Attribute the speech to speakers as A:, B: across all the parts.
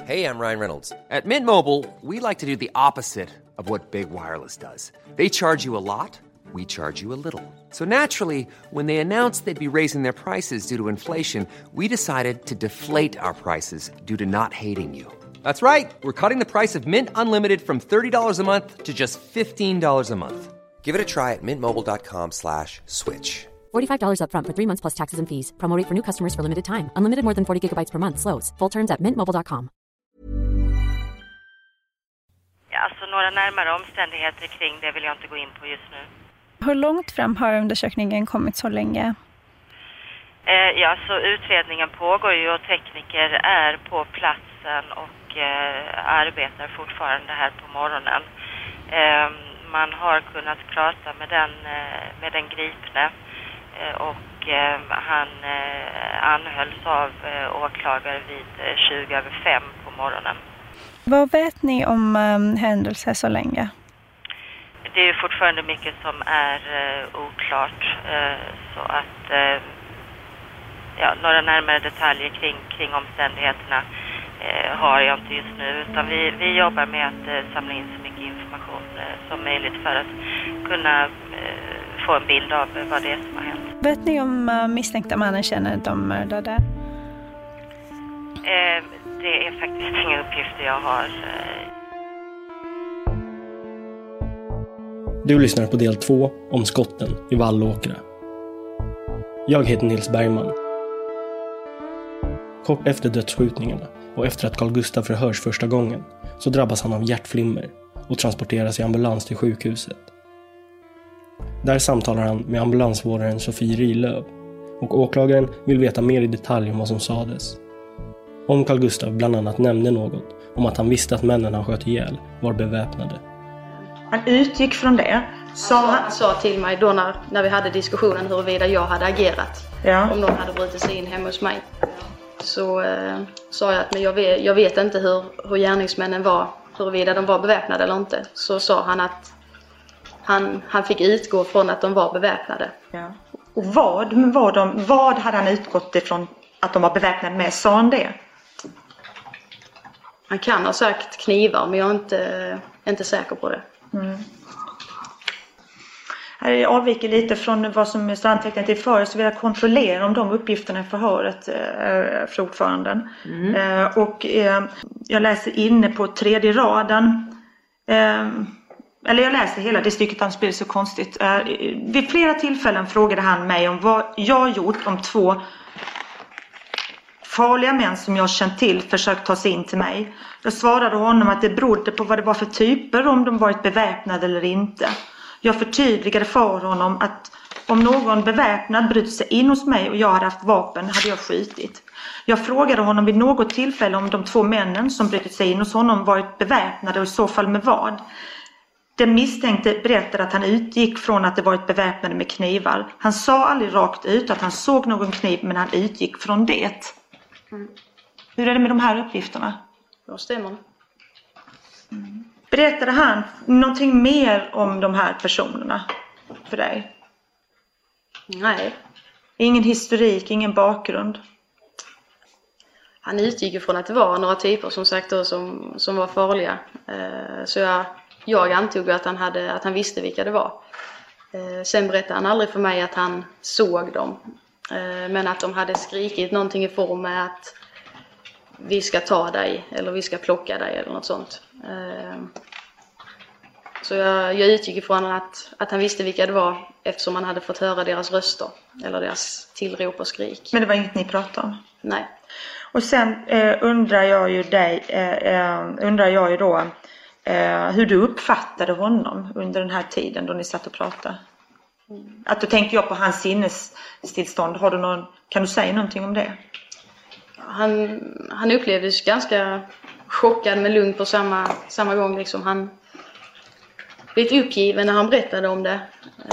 A: Hey, I'm Ryan Reynolds. At Mint Mobile, we like to do the opposite of what Big Wireless does. They charge you a lot, we charge you a little. So naturally, when they announced they'd be raising their prices due to inflation, we decided to deflate our prices due to not hating you. That's right. We're cutting the price of Mint Unlimited from $30 a month to just $15 a month. Give it a try at mintmobile.com/switch.
B: $45 up front for 3 months plus taxes and fees. Promo rate for new customers for limited time. Unlimited more than 40 gigabytes per month. Slows full terms at mintmobile.com.
C: Ja, alltså några närmare omständigheter kring det vill jag inte gå in på just nu.
D: Hur långt fram har undersökningen kommit så länge?
C: Ja, så utredningen pågår ju och tekniker är på platsen och arbetar fortfarande här på morgonen. Man har kunnat prata med den gripne och han anhölls av åklagare vid 20:05 på morgonen.
D: Vad vet ni om händelser så länge?
C: Det är ju fortfarande mycket som är oklart, så att några närmare detaljer kring omständigheterna har jag inte just nu, utan vi jobbar med att samla in så mycket information som möjligt för att kunna få en bild av vad det är som har hänt.
D: Vet ni om misstänkta mannen känner de mördade?
C: Det är faktiskt inga uppgifter jag har.
E: Du lyssnar på del 2 om skotten i Vallåkra. Jag heter Nils Bergman. Kort efter dödsskjutningarna och efter att Carl Gustav förhörs första gången så drabbas han av hjärtflimmer och transporteras i ambulans till sjukhuset. Där samtalar han med ambulansvårdaren Sofie Rilöv och åklagaren vill veta mer i detalj om vad som sades. Om Carl Gustav bland annat nämnde något om att han visste att männen han sköt ihjäl var beväpnade.
F: Han utgick från det.
G: Han sa till mig då när vi hade diskussionen huruvida jag hade agerat. Ja. Om någon hade brutit sig in hemma hos mig. Så sa jag att men jag vet inte hur gärningsmännen var, huruvida de var beväpnade eller inte. Så sa han att han fick utgå från att de var beväpnade.
F: Ja. Och vad hade han utgått ifrån att de var beväpnade med? Sa han det?
G: Han kan ha sagt knivar, men jag är inte säker på det. Mm.
F: Här avviker lite från vad som står antecknat i förhöret, så vill jag kontrollera om de uppgifterna i förhöret för ordföranden. Och jag läser inne på 3:e raden. Eller jag läser hela det stycket, han blir så konstigt. Vid flera tillfällen frågade han mig om vad jag gjort om 2 farliga män som jag känt till försökt ta sig in till mig. Jag svarade honom att det berodde på vad det var för typer, om de varit beväpnade eller inte. Jag förtydligade för honom att om någon beväpnad bryter sig in hos mig och jag hade haft vapen hade jag skjutit. Jag frågade honom vid något tillfälle om de 2 männen som brutit sig in hos honom varit beväpnade och i så fall med vad. Den misstänkte berättade att han utgick från att det varit beväpnade med knivar. Han sa aldrig rakt ut att han såg någon kniv, men han utgick från det. Mm. Hur är det med de här uppgifterna?
G: Ja, stämmer.
F: Berättade han någonting mer om de här personerna för dig?
G: Nej.
F: Ingen historik, ingen bakgrund?
G: Han utgick från att det var några typer som sagt då, som var farliga. Så jag antog att han visste vilka det var. Sen berättade han aldrig för mig att han såg dem. Men att de hade skrikit någonting i form med att vi ska ta dig eller vi ska plocka dig eller något sånt. Så jag utgick ifrån att han visste vilka det var eftersom han hade fått höra deras röster eller deras tillrop och skrik.
F: Men det var inget ni pratade om?
G: Nej.
F: Och sen undrar jag ju då hur du uppfattade honom under den här tiden då ni satt och pratade. Att då tänker jag på hans sinnestillstånd. Kan du säga någonting om det?
G: Han upplevdes ganska chockad men lugn på samma gång. Liksom. Han blev uppgiven när han berättade om det.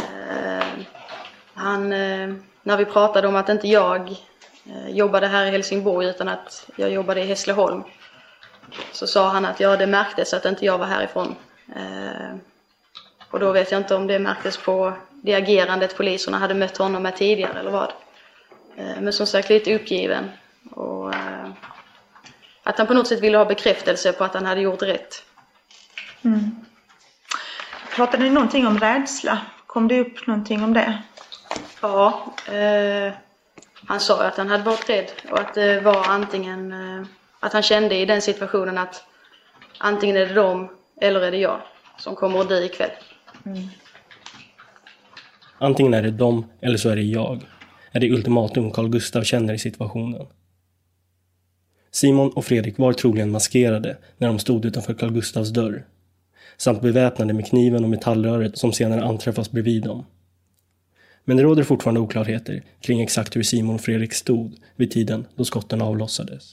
G: När vi pratade om att inte jag jobbade här i Helsingborg utan att jag jobbade i Hässleholm, så sa han att det märktes att inte jag var härifrån. Och då vet jag inte om det märktes på det agerandet poliserna hade mött honom med tidigare eller vad. Men som sagt lite uppgiven. Och att han på något sätt ville ha bekräftelse på att han hade gjort rätt.
F: Pratade ni någonting om rädsla? Kom det upp någonting om det?
G: Ja, han sa att han hade varit rädd och att det var antingen att han kände i den situationen att antingen är det de eller är det jag som kommer att dö ikväll.
E: Antingen är det de eller så är det jag, är det ultimatum Carl Gustaf känner i situationen. Simon och Fredrik var troligen maskerade när de stod utanför Carl Gustavs dörr, samt beväpnade med kniven och metallröret som senare anträffas bredvid dem. Men det råder fortfarande oklarheter kring exakt hur Simon och Fredrik stod vid tiden då skotten avlossades.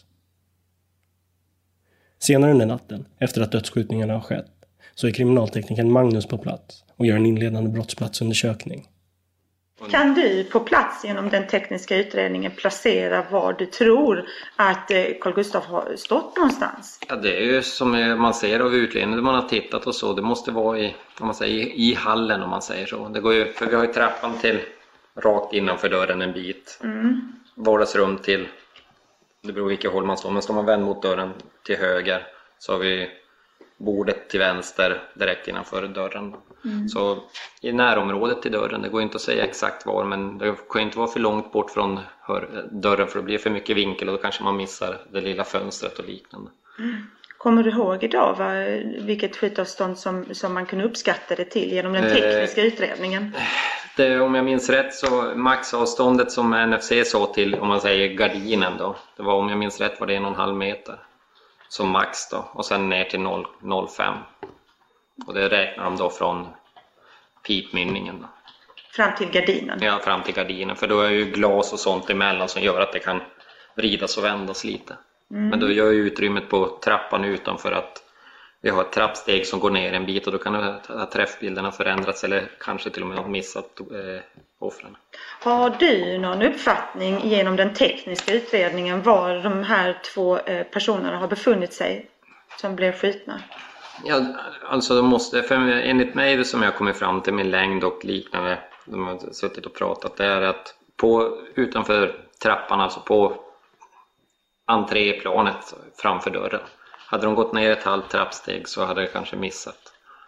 E: Senare under natten, efter att dödsskjutningarna har skett, så är kriminalteknikern Magnus på plats och gör en inledande brottsplatsundersökning.
F: Kan du på plats genom den tekniska utredningen placera var du tror att Carl Gustaf har stått någonstans?
H: Ja, det är ju som man ser av utredningen man har tittat och så. Det måste vara i hallen om man säger så. Det går ju, för vi har ju trappan till rakt innanför dörren en bit. Vardagsrum till, det beror vilket håll man står. Men står man vänd mot dörren till höger så har vi bordet till vänster direkt innanför dörren. Så i närområdet till dörren, det går inte att säga exakt var, men det kan inte vara för långt bort från dörren för det blir för mycket vinkel och då kanske man missar det lilla fönstret och liknande.
F: Kommer du ihåg idag vilket skjutavstånd som man kunde uppskatta det till genom den tekniska utredningen?
H: Om jag minns rätt så maxavståndet som NFC sa till, om man säger gardinen då, det var, om jag minns rätt var det 1,5 meter som max då, och sen ner till 0,05. Och det räknar de då från pipmynningen då.
F: Fram till gardinen?
H: Ja, fram till gardinen, för då är ju glas och sånt emellan som gör att det kan vridas och vändas lite. Men då gör ju utrymmet på trappan utanför att vi har ett trappsteg som går ner en bit och då kan träffbilderna förändras eller kanske till och med missat offren. Har
F: du någon uppfattning genom den tekniska utredningen var de här 2 personerna har befunnit sig som blev skjutna?
H: Ja, alltså de måste, för enligt mig det som jag kommer fram till med längd och liknande, de har suttit och pratat, det är att utanför trappan, alltså på entréplanet framför dörren. Hade de gått ner ett halvt trappsteg så hade det kanske missat.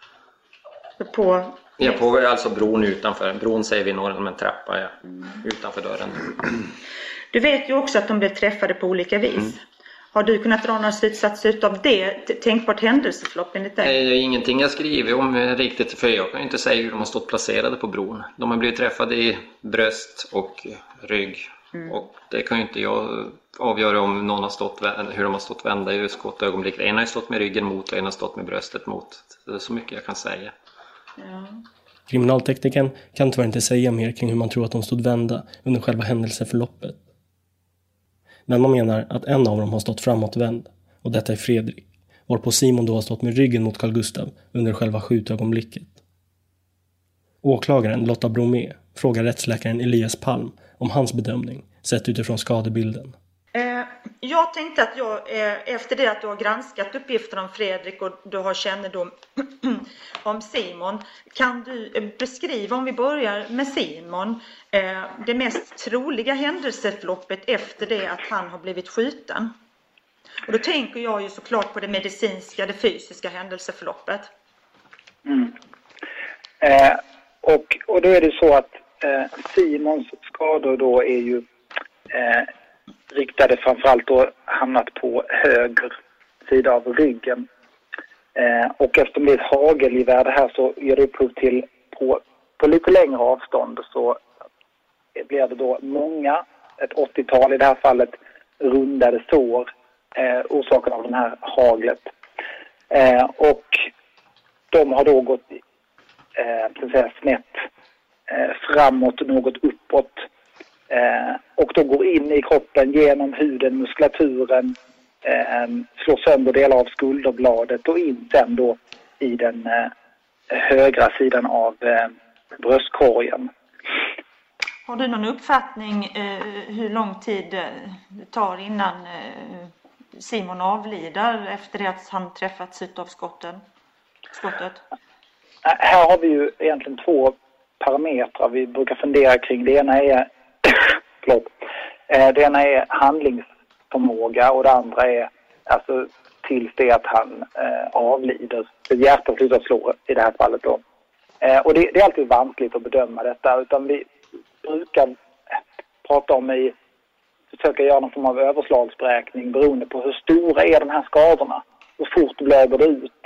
H: Alltså bron utanför. Bron säger vi norr, men trappa utanför dörren.
F: Du vet ju också att de blev träffade på olika vis. Har du kunnat dra några slutsatser av det tänkbart händelseförlopp enligt dig?
H: Nej, det är ingenting jag skriver om riktigt, för jag kan ju inte säga hur de har stått placerade på bron. De har blivit träffade i bröst och rygg. Och det kan ju inte jag avgöra om någon har stått, hur de har stått vända i skottögonblick. En har ju stått med ryggen mot och en har stått med bröstet mot. Det är så mycket jag kan säga.
F: Ja.
E: Kriminalteknikern kan tyvärr inte säga mer kring hur man tror att de stod vända under själva händelseförloppet. Men man menar att en av dem har stått framåtvänd, och detta är Fredrik, varpå Simon då har stått med ryggen mot Carl Gustaf under själva skjutögonblicket. Åklagaren Lotta Bromé frågar rättsläkaren Elias Palm om hans bedömning sett utifrån skadebilden.
F: Jag tänkte att efter det att du har granskat uppgifterna om Fredrik och du har kännedom om Simon, kan du beskriva, om vi börjar med Simon, det mest troliga händelseförloppet efter det att han har blivit skjuten? Och då tänker jag ju såklart på det medicinska, det fysiska händelseförloppet.
I: Och då är det så att Simons skador då är ju riktade framförallt då hamnat på höger sida av ryggen. Och eftersom det är ett hagelgevär det här så ger det upphov till på lite längre avstånd så blir det då många, ett 80-tal i det här fallet, rundade sår orsaken av den här haglet. Och de har då gått så att säga, snett framåt och något uppåt. Och då går in i kroppen genom huden, muskulaturen, slår sönder delar av skulderbladet och in sen då i den högra sidan av bröstkorgen.
F: Har du någon uppfattning hur lång tid det tar innan Simon avlider efter det att han träffats av skottet?
I: Här har vi ju egentligen 2 parametrar vi brukar fundera kring. Det ena är handlingsförmåga och det andra är Alltså tills det att han avlider. Hjärtat slutar slå i det här fallet då. Och det är alltid vanskligt att bedöma detta, utan vi brukar prata om försöka göra någon form av överslagsberäkning beroende på hur stora är de här skadorna. Hur fort blöder det ut.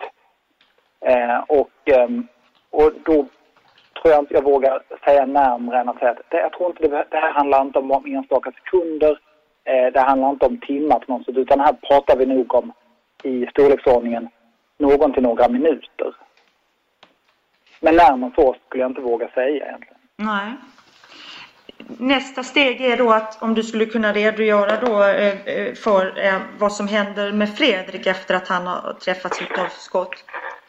I: Och då tror jag inte jag vågar säga närmare än att säga att jag tror inte det här handlar inte om enstaka sekunder. Det handlar inte om timmar på något sätt, utan här pratar vi nog om i storleksordningen någon till några minuter. Men närmare så skulle jag inte våga säga egentligen.
F: Nej. Nästa steg är då att om du skulle kunna redogöra då för vad som händer med Fredrik efter att han har träffats av skott.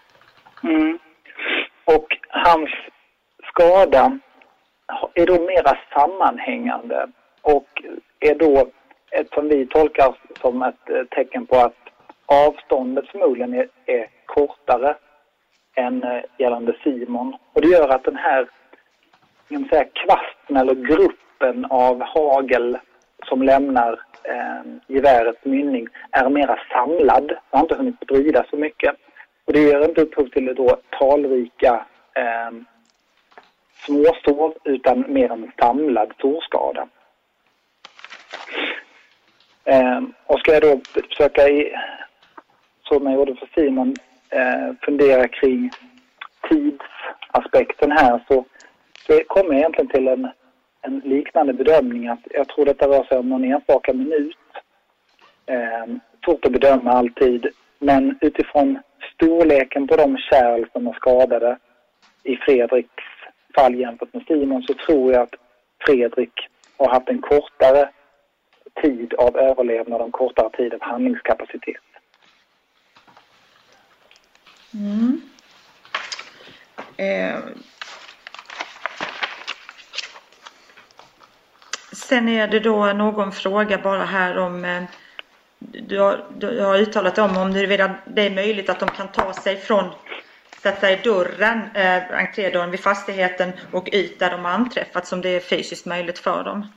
I: Och hans skada är då mera sammanhängande och är då ett som vi tolkar som ett tecken på att avståndet förmodligen är kortare än gällande Simon. Och det gör att den här kvasten eller gruppen av hagel som lämnar gevärets mynning är mera samlad. Det har inte hunnit sprida så mycket. Och det gör inte upphov till då talrika småsår utan mer en samlad sårskada. Och ska jag då försöka, som jag gjorde för Simon, fundera kring tidsaspekten här, så kommer jag egentligen till en liknande bedömning att jag tror detta rör sig om någon enstaka minut. Svårt att bedöma alltid, men utifrån storleken på de kärl som är skadade i Fredriks fall jämfört med Simon, så tror jag att Fredrik har haft en kortare tid av överlevnad och en kortare tid av handlingskapacitet.
F: Sen är det då någon fråga bara här om du har uttalat om det är möjligt att de kan ta sig från dörren, entrédörren vid fastigheten och ut där de har anträffats, om det är fysiskt möjligt för dem.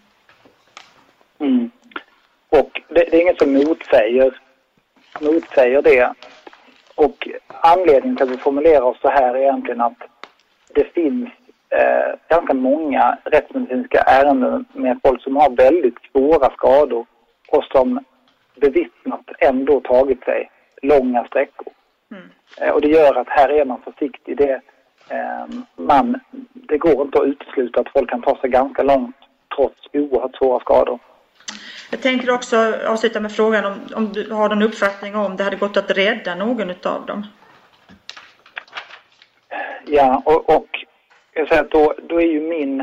I: Och det är inget som motsäger det. Och anledningen till att vi formulerar oss så här är egentligen att det finns ganska många rättsmedicinska ärenden med folk som har väldigt svåra skador och som bevittnat ändå tagit sig långa sträckor. Och det gör att här är man försiktig. Det går inte att utesluta att folk kan ta sig ganska långt trots oerhört svåra skador.
F: Jag tänker också avsluta med frågan om du har någon uppfattning om det hade gått att rädda någon utav dem.
I: Ja, och jag säger att då är ju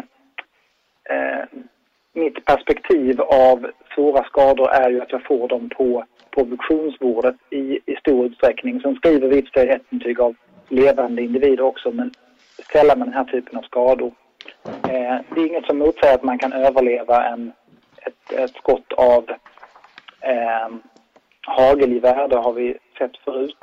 I: mitt perspektiv av svåra skador är ju att jag får dem på obduktionsbordet i stor utsträckning. Sen skriver vi ett rättsintyg av levande individer också, men sällan med den här typen av skador. Det är inget som motsäger att man kan överleva ett skott av hagelgevär, det har vi sett förut.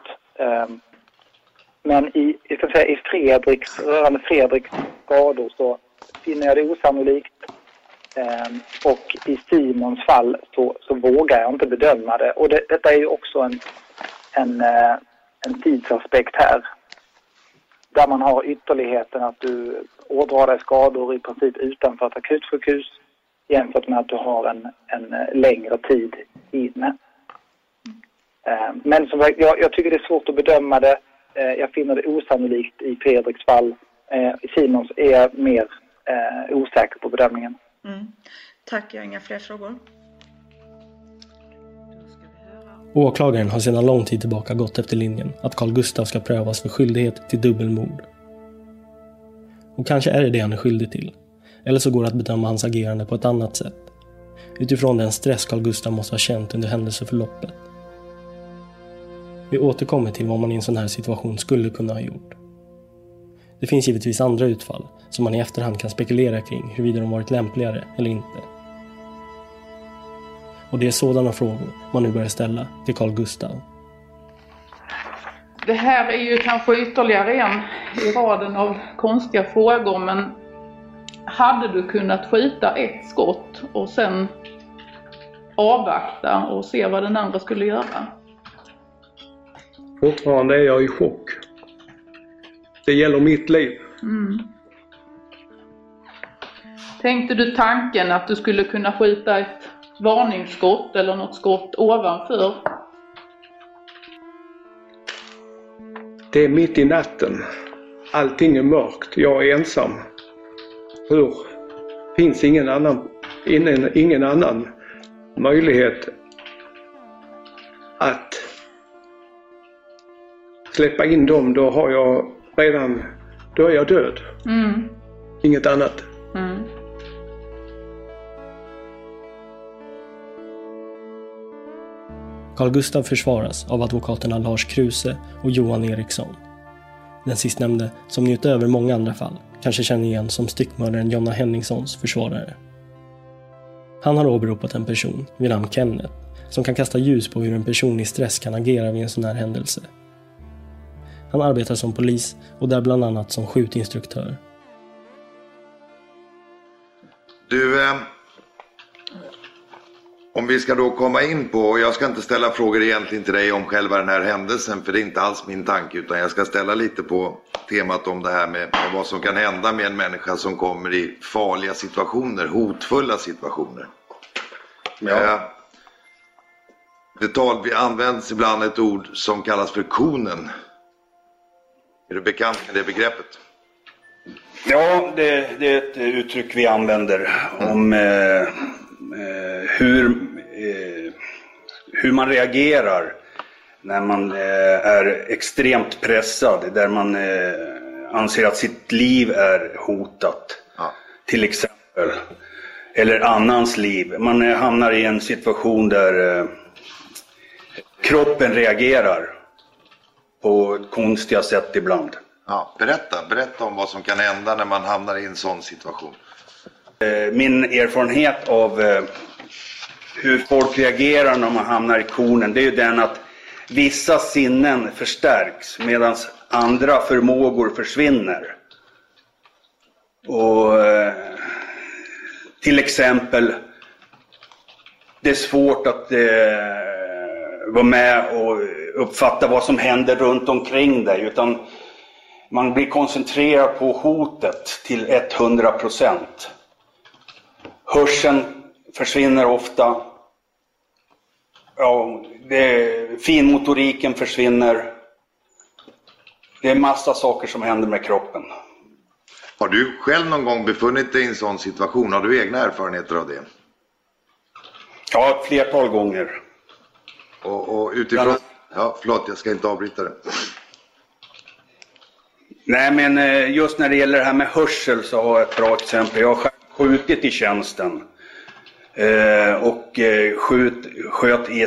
I: Men i rörande Fredriks skador så finner jag det osannolikt. Och i Simons fall så vågar jag inte bedöma det. Och detta är ju också en tidsaspekt här. Där man har ytterligheten att du ådrar dig skador i princip utanför ett akutsjukhus jämfört med att du har en längre tid inne. Men som sagt, jag tycker det är svårt att bedöma det. Jag finner det osannolikt i Fredriks fall. I Simons är jag mer osäker på bedömningen.
F: Tack, jag har inga fler frågor.
E: Åklagaren har sedan lång tid tillbaka gått efter linjen att Carl Gustaf ska prövas för skyldighet till dubbelmord. Och kanske är det han är skyldig till. Eller så går det att bedöma hans agerande på ett annat sätt. Utifrån den stress Carl Gustaf måste ha känt under händelseförloppet. Vi återkommer till vad man i en sån här situation skulle kunna ha gjort. Det finns givetvis andra utfall som man i efterhand kan spekulera kring huruvida de varit lämpligare eller inte. Och det är sådana frågor man nu börjar ställa till Carl Gustaf.
J: Det här är ju kanske ytterligare en i raden av konstiga frågor, men hade du kunnat skjuta ett skott och sen avvakta och se vad den andra skulle göra?
K: Fortfarande är jag i chock. Det gäller mitt liv.
J: Tänkte du tanken att du skulle kunna skjuta ett varningsskott eller något skott ovanför?
K: Det är mitt i natten. Allting är mörkt. Jag är ensam. Hur? Finns ingen annan möjlighet att släppa in dem, då är jag död. Inget annat.
E: Carl Gustaf försvaras av advokaterna Lars Kruse och Johan Eriksson. Den sistnämnde, som ni utöver många andra fall kanske känner igen som styckmördaren Jonna Henningssons försvarare. Han har åberopat en person vid namn Kenneth som kan kasta ljus på hur en person i stress kan agera vid en sån här händelse. Han arbetar som polis och där bland annat som skjutinstruktör.
L: Du, om vi ska då komma in på, och jag ska inte ställa frågor egentligen till dig om själva den här händelsen, för det är inte alls min tanke, utan jag ska ställa lite på temat om det här med vad som kan hända med en människa som kommer i farliga situationer, hotfulla situationer. Ja. Vi används ibland ett ord som kallas för konen. Är du bekant med det begreppet?
M: Ja, det är ett uttryck vi använder om hur man reagerar när man är extremt pressad, där man anser att sitt liv är hotat, till exempel, eller annans liv. Man hamnar i en situation där kroppen reagerar på konstiga sätt ibland.
L: Ja, berätta om vad som kan hända när man hamnar i en sån situation.
M: Min erfarenhet av hur folk reagerar när man hamnar i konen, det är ju den att vissa sinnen förstärks medan andra förmågor försvinner. Och till exempel, det är svårt att vara med och uppfatta vad som händer runt omkring dig, utan man blir koncentrerad på hotet till 100%. Hörseln försvinner ofta. Ja, finmotoriken försvinner. Det är massa saker som händer med kroppen.
L: Har du själv någon gång befunnit dig i en sån situation? Har du egna erfarenheter av det?
M: Ja, ett flertal gånger.
L: Och utifrån... Ja, förlåt, jag ska inte avbryta det.
M: Nej, men just när det gäller det här med hörsel så har jag ett bra exempel. Jag har skjutit i tjänsten. Och sköt i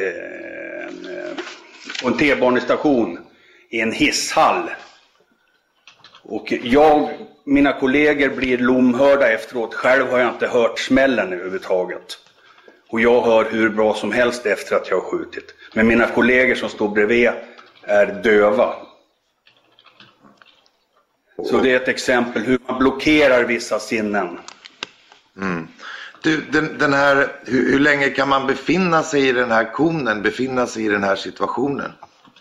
M: på en T-banestation i en hisshall. Och mina kollegor blir lomhörda efteråt. Själv har jag inte hört smällen överhuvudtaget. Och jag hör hur bra som helst efter att jag har skjutit. Men mina kollegor som står bredvid är döva. Så det är ett exempel hur man blockerar vissa sinnen.
L: Du, den här, hur länge kan man befinna sig i den här konen, befinna sig i den här situationen?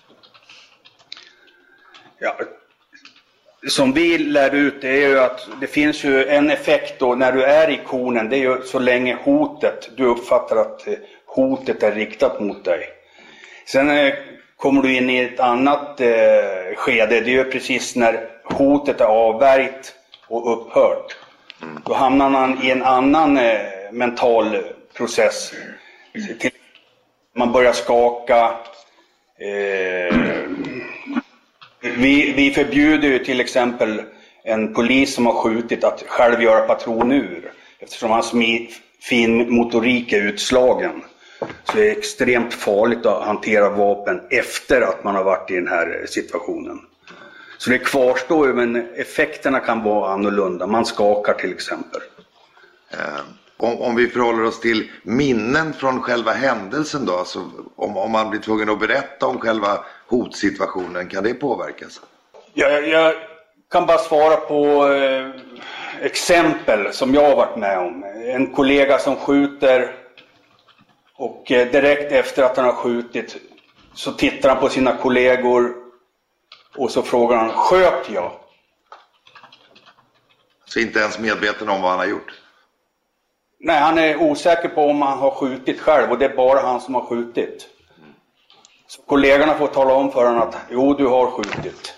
M: Ja, som vi lär ut, det är ju att det finns ju en effekt då när du är i konen. Det är ju så länge du uppfattar att hotet är riktat mot dig. Sen kommer du in i ett annat skede. Det är ju precis när hotet är avvärjt och upphört. Då hamnar man i en annan mental process. Man börjar skaka. Vi förbjuder ju till exempel en polis som har skjutit att själv göra patronur. Eftersom hans fin motorik är utslagen. Så det är extremt farligt att hantera vapen efter att man har varit i den här situationen. Så det kvarstår ju, men effekterna kan vara annorlunda. Man skakar till exempel.
L: Om vi förhåller oss till minnen från själva händelsen då. Så om man blir tvungen att berätta om själva hotsituationen, kan det påverkas?
M: Jag kan bara svara på exempel som jag har varit med om. En kollega som skjuter och direkt efter att han har skjutit Så tittar han på sina kollegor och så frågar han, sköt jag?
L: Så inte ens medveten om vad han har gjort?
M: Nej, han är osäker på om han har skjutit själv och det är bara han som har skjutit. Så kollegorna får tala om för honom att jo, du har skjutit.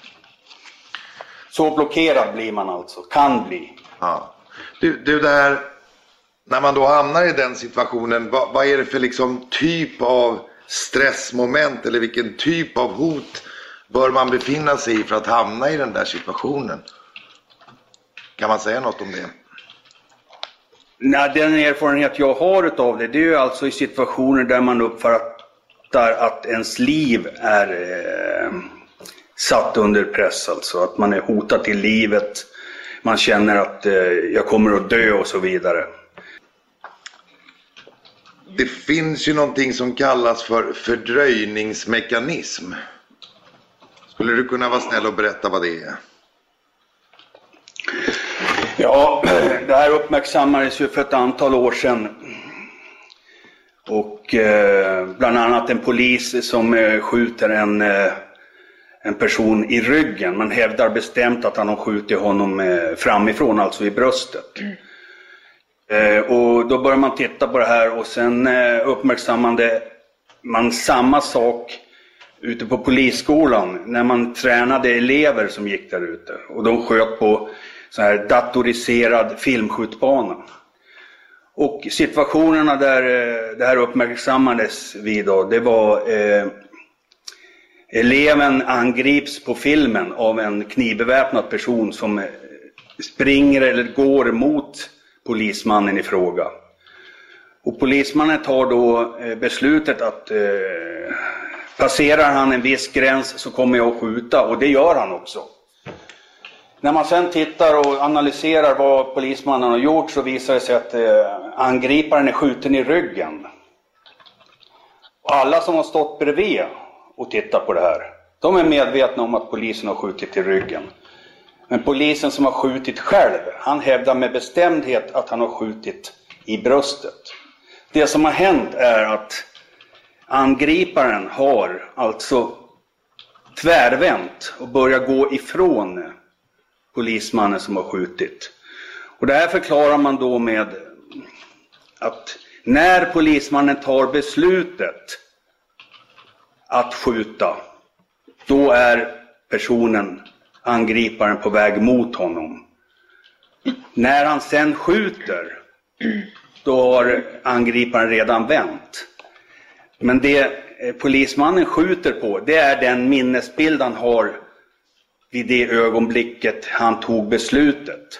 M: Så blockerad blir man alltså, kan bli.
L: Ja. Du där, när man då hamnar i den situationen, vad är det för liksom typ av stressmoment eller vilken typ av hot bör man befinna sig i för att hamna i den där situationen? Kan man säga något om det?
M: Nej, den erfarenhet jag har utav det är ju alltså i situationer där man uppfattar att ens liv är satt under press, alltså att man är hotad till livet, man känner att jag kommer att dö och så vidare.
L: Det finns ju någonting som kallas för fördröjningsmekanism. Skulle du kunna vara snäll och berätta vad det är?
M: Ja, det här uppmärksammades ju för ett antal år sedan. Och bland annat en polis som skjuter en person i ryggen. Man hävdar bestämt att han har skjutit honom framifrån, alltså i bröstet. Och då börjar man titta på det här och sen uppmärksammade man samma sak ute på polisskolan när man tränade elever som gick där ute. Och de sköt på så här datoriserad filmskjutbana. Och situationerna där det här uppmärksammades vid då, det var eleven angrips på filmen av en knivbeväpnad person som springer eller går mot polismannen i fråga. Och polismannen tar då beslutet att passerar han en viss gräns så kommer jag att skjuta, och det gör han också. När man sen tittar och analyserar vad polismannen har gjort så visar det sig att angriparen är skjuten i ryggen. Och alla som har stått bredvid och tittat på det här, de är medvetna om att polisen har skjutit i ryggen. Men polisen som har skjutit själv, han hävdar med bestämdhet att han har skjutit i bröstet. Det som har hänt är att angriparen har alltså tvärvänt och börjat gå ifrån polismannen som har skjutit. Och det här förklarar man då med att när polismannen tar beslutet att skjuta, då är personen, angriparen, på väg mot honom. När han sen skjuter, då har angriparen redan vänt. Men det polismannen skjuter på, det är den minnesbild han har vid det ögonblicket han tog beslutet.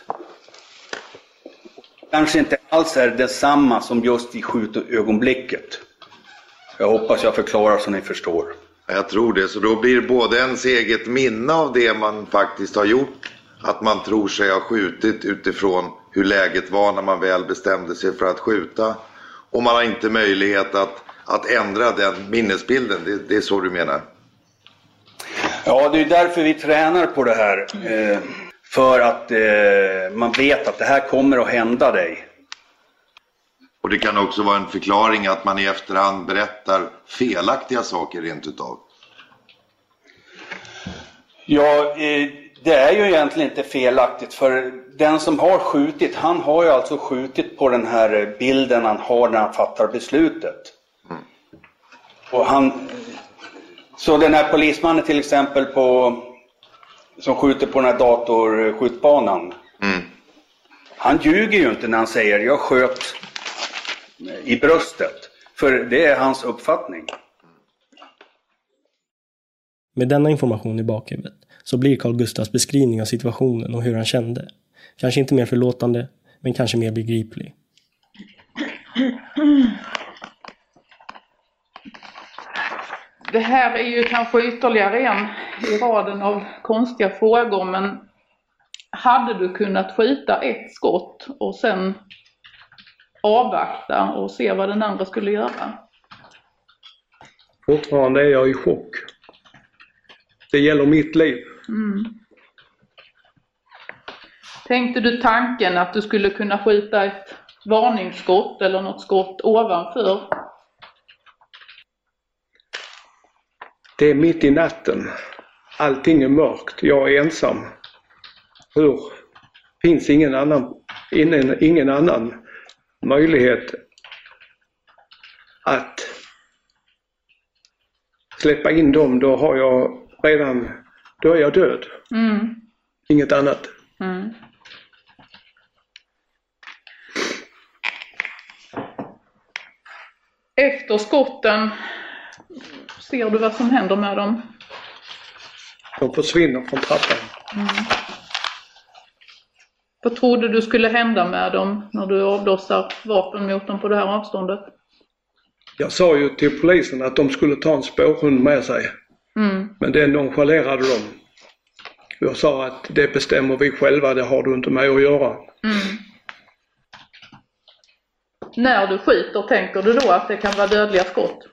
M: Kanske inte alls är detsamma som just i skjutögonblicket. Jag hoppas jag förklarar så ni förstår.
L: Jag tror det, så då blir både ens eget minne av det man faktiskt har gjort, att man tror sig ha skjutit utifrån hur läget var när man väl bestämde sig för att skjuta. Och man har inte möjlighet att ändra den minnesbilden, det är så du menar?
M: Ja, det är därför vi tränar på det här. För att man vet att det här kommer att hända dig.
L: Och det kan också vara en förklaring att man i efterhand berättar felaktiga saker rent utav.
M: Ja, det är ju egentligen inte felaktigt, för den som har skjutit, han har ju alltså skjutit på den här bilden han har när han fattar beslutet. Och så den här polismannen till exempel som skjuter på den här datorskjutbanan. Han ljuger ju inte när han säger jag sköt i bröstet. För det är hans uppfattning.
E: Med denna information i bakhuvudet så blir Carl Gustavs beskrivning av situationen och hur han kände kanske inte mer förlåtande, men kanske mer begriplig.
J: Det här är ju kanske ytterligare en i raden av konstiga frågor, men hade du kunnat skjuta ett skott och sen avvakta och se vad den andra skulle göra?
K: Fortfarande är jag i chock. Det gäller mitt liv.
J: Tänkte du tanken att du skulle kunna skjuta ett varningsskott eller något skott ovanför?
K: Det är mitt i natten. Allting är mörkt. Jag är ensam. Finns ingen annan möjlighet att släppa in dem, då är jag död. Inget annat.
J: Efter skotten, ser du vad som händer med dem?
K: De försvinner från trappan.
J: Vad trodde du skulle hända med dem när du avlossar vapen mot dem på det här avståndet?
K: Jag sa ju till polisen att de skulle ta en spårhund med sig. Men det nonchalerade de. Jag sa att det bestämmer vi själva, det har du inte med att göra.
J: När du skjuter, tänker du då att det kan vara dödliga skott?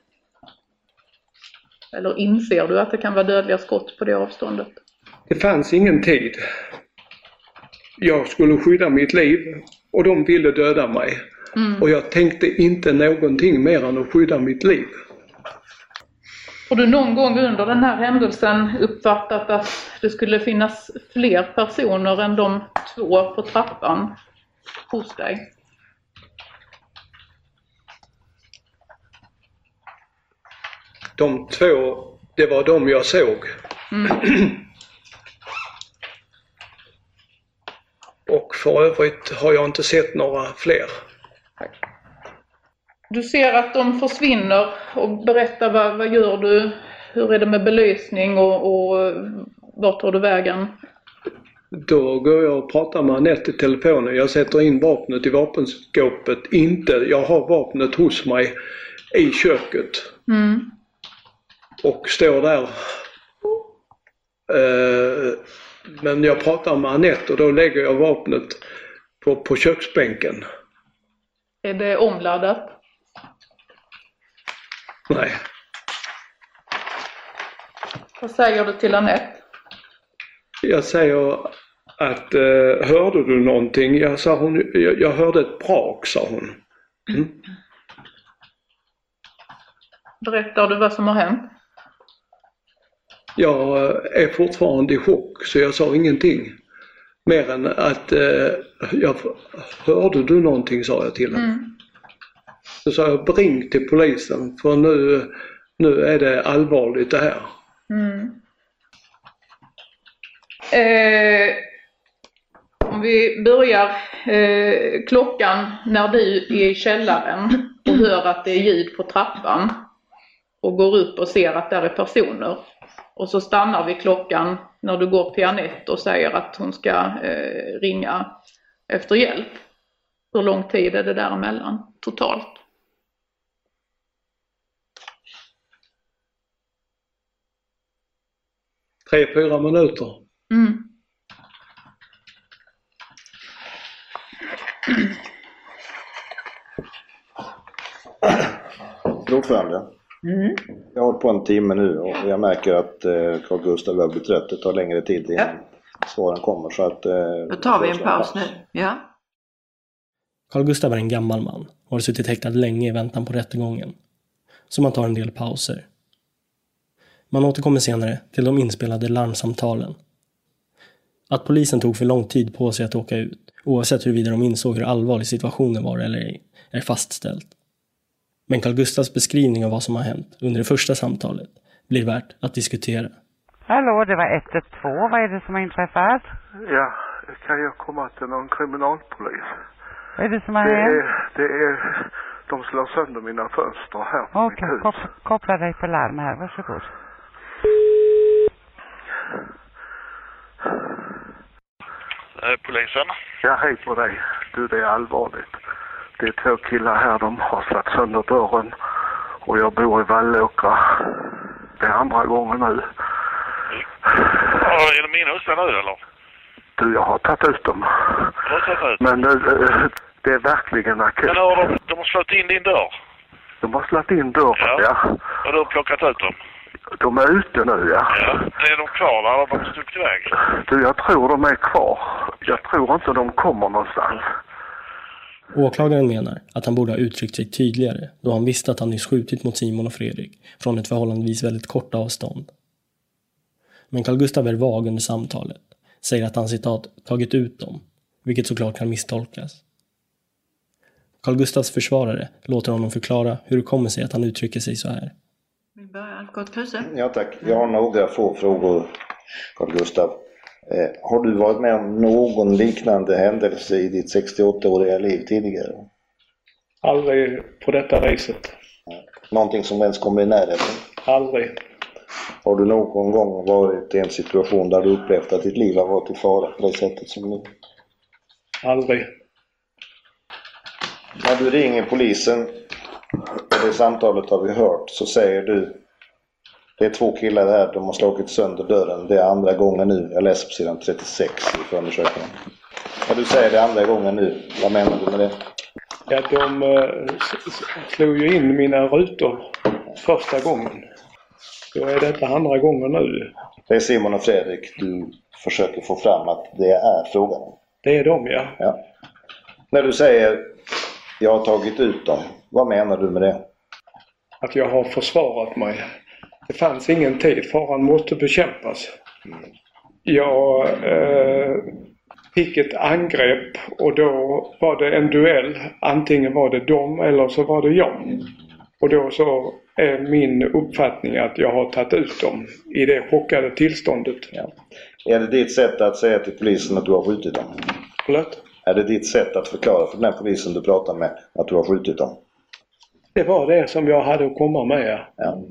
J: Eller inser du att det kan vara dödliga skott på det avståndet?
K: Det fanns ingen tid. Jag skulle skydda mitt liv och de ville döda mig. Och jag tänkte inte någonting mer än att skydda mitt liv.
J: Har du någon gång under den här händelsen uppfattat att det skulle finnas fler personer än de 2 på trappan hos dig?
K: De 2, det var de jag såg. Och för övrigt har jag inte sett några fler.
J: Du ser att de försvinner och berättar vad gör du? Hur är det med belysning och vart tar du vägen?
K: Då går jag och pratar med Anette i telefonen. Jag sätter in vapnet i vapenskåpet. Jag har vapnet hos mig i köket. Och står där. Men jag pratar med Anette och då lägger jag vapnet på köksbänken.
J: Är det omladdat?
K: Nej.
J: Vad säger du till Anette?
K: Jag säger att hörde du någonting? Jag hörde ett brak, sa hon.
J: Berättar du vad som har hänt?
K: Jag är fortfarande i chock, så jag sa ingenting. Mer än att hörde du någonting, sa jag till henne. Så sa jag, ring till polisen för nu är det allvarligt det här.
J: Om vi börjar klockan när du är i källaren och hör att det är ljud på trappan och går upp och ser att där är personer. Och så stannar vi klockan när du går till Anette och säger att hon ska ringa efter hjälp. Hur lång tid är det däremellan totalt?
K: 3-4 minuter.
N: Ordförande. Jag har hållit på en timme nu och jag märker att Carl Gustaf har blivit trött. Det tar längre tid innan svaren kommer. Så att,
O: då tar vi en paus nu. Ja.
E: Carl Gustaf är en gammal man och har suttit häktad länge i väntan på rättegången. Så man tar en del pauser. Man återkommer senare till de inspelade larmsamtalen. Att polisen tog för lång tid på sig att åka ut, oavsett huruvida de insåg hur allvarlig situationen var eller ej, är fastställt. Men Carl Gustavs beskrivning av vad som har hänt under det första samtalet blir värt att diskutera.
P: Hallå, det var 112. Vad är det som har inträffat?
Q: Ja, kan jag komma till någon kriminalpolis?
P: Vad är det som har hänt?
Q: De slår sönder mina fönster här på mitt hus.
P: Koppla dig på larm här, varsågod.
Q: Polisen? Ja, hej på dig. Du, det är allvarligt. Det är 2 killar här, de har slagit sönder dörren och jag bor i Vallåkra. Det är andra gången nu.
R: Ja, är de inne hos dig nu eller?
Q: Du, jag har tagit ut dem. Men det är verkligen akut.
R: Men de har slått in din dörr?
Q: De har slått in dörren, ja.
R: Och du har plockat ut dem?
Q: De är ute nu, ja.
R: Är de kvar där eller har de stuckit iväg?
Q: Du, jag tror de är kvar. Jag tror inte de kommer någonstans.
E: Åklagaren menar att han borde ha uttryckt sig tydligare då han visste att han nyss skjutit mot Simon och Fredrik från ett förhållandevis väldigt kort avstånd. Men Carl Gustaf är vag under samtalet, säger att han citat tagit ut dem, vilket såklart kan misstolkas. Carl Gustavs försvarare låter honom förklara hur det kommer sig att han uttrycker sig så här.
O: Vi börjar. Gott Kruse.
N: Ja tack, jag har några få frågor Carl Gustav. Har du varit med om någon liknande händelse i ditt 68-åriga liv tidigare?
K: Aldrig på detta viset.
N: Någonting som ens kommer i närheten?
K: Aldrig.
N: Har du någon gång varit i en situation där du upplevt att ditt liv har varit i fara på det sättet som nu?
K: Aldrig.
N: När du ringer polisen, och det samtalet har vi hört, så säger du: det är 2 killar här, de har slagit sönder dörren. Det är andra gången nu. Jag läser på sidan 36 i förundersökningen. När du säger det andra gången nu, vad menar du med det?
K: Ja, de slog ju in mina rutor första gången. Då är detta andra gången nu.
N: Det är Simon och Fredrik du försöker få fram att det är frågan om.
K: Det är de, ja.
N: Ja. När du säger jag har tagit ut dem, vad menar du med det?
K: Att jag har försvarat mig. Det fanns ingen tid, faran måste bekämpas. Jag fick ett angrepp och då var det en duell. Antingen var det dem eller så var det jag. Och då så är min uppfattning att jag har tagit ut dem i det chockade tillståndet.
N: Ja. Är det ditt sätt att säga till polisen att du har skjutit dem?
K: Förlåt?
N: Är det ditt sätt att förklara för den här polisen du pratar med att du har skjutit dem?
K: Det var det som jag hade att komma med.
N: Ja.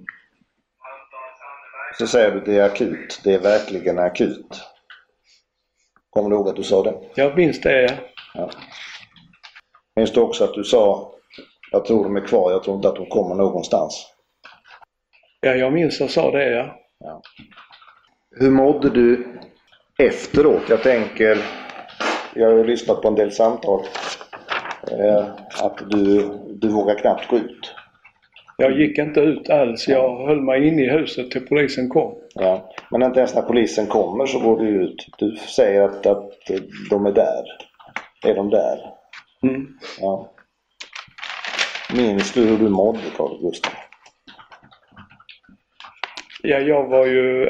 N: Så säger du det är akut. Det är verkligen akut. Kommer du ihåg att du sa det?
K: Jag minns det.
N: Ja. Minns du också att du sa jag tror de är kvar, jag tror inte att de kommer någonstans?
K: Ja, jag minns jag sa det, ja.
N: Ja. Hur mådde du efteråt? Jag tänker, jag har ju lyssnat på en del samtal, att du vågar knappt gå ut.
K: Jag gick inte ut alls, jag höll mig inne i huset till polisen kom.
N: Ja, men inte ens när polisen kommer så går du ut. Du säger att de är där. Är de där?
K: Mm.
N: Ja. Minns du hur du mådde, Carl Gustaf?
K: Ja, jag var ju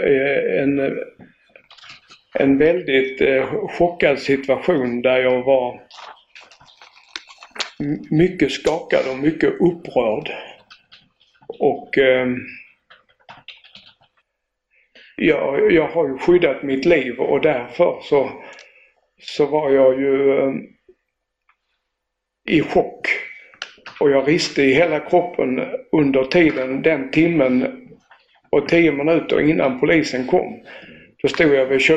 K: en väldigt chockad situation där jag var mycket skakad och mycket upprörd. Och jag har ju skyddat mitt liv och därför så var jag ju i chock. Och jag riste i hela kroppen under tiden, den timmen och 10 minuter innan polisen kom. Då stod jag vid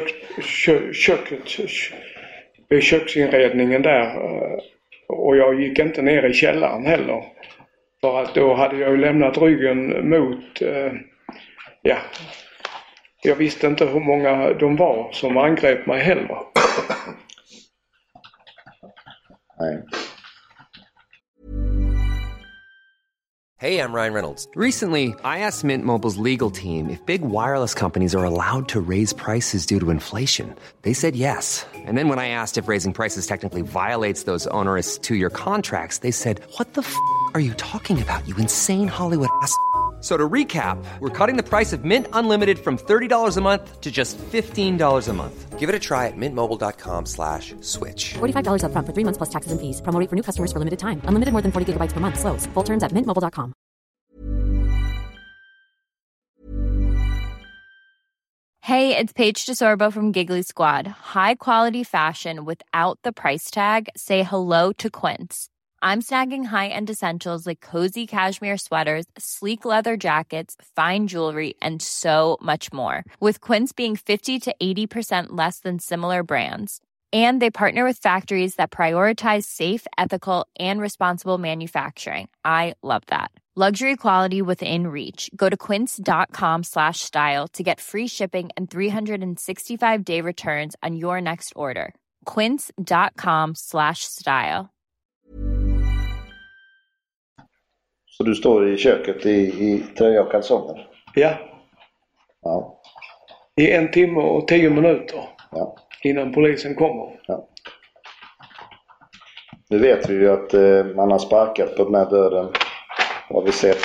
K: vid köksinredningen där och jag gick inte ner i källaren heller. För att då hade jag ju lämnat ryggen mot, jag visste inte hur många de var som angrep mig heller.
N: Nej.
A: Hey, I'm Ryan Reynolds. Recently, I asked Mint Mobile's legal team if big wireless companies are allowed to raise prices due to inflation. They said yes. And then when I asked if raising prices technically violates those onerous 2-year contracts, they said, "What the f*** are you talking about, you insane Hollywood ass?" So to recap, we're cutting the price of Mint Unlimited from $30 a month to just $15 a month. Give it a try at mintmobile.com/switch.
B: $45 up front for 3 months plus taxes and fees. Promo rate for new customers for limited time. Unlimited more than 40 gigabytes per month. Slows full terms at mintmobile.com.
S: Hey, it's Paige DeSorbo from Giggly Squad. High quality fashion without the price tag. Say hello to Quince. I'm snagging high-end essentials like cozy cashmere sweaters, sleek leather jackets, fine jewelry, and so much more. With Quince being 50 to 80% less than similar brands. And they partner with factories that prioritize safe, ethical, and responsible manufacturing. I love that. Luxury quality within reach. Go to quince.com/style to get free shipping and 365-day returns on your next order. quince.com/style.
N: Så du står i köket i tröja och kalsonger?
K: Ja.
N: Ja.
K: I 1 timme och 10 minuter.
N: Ja.
K: Innan polisen kommer.
N: Ja. Nu vet vi ju att man har sparkat på den här dörren. Har vi sett.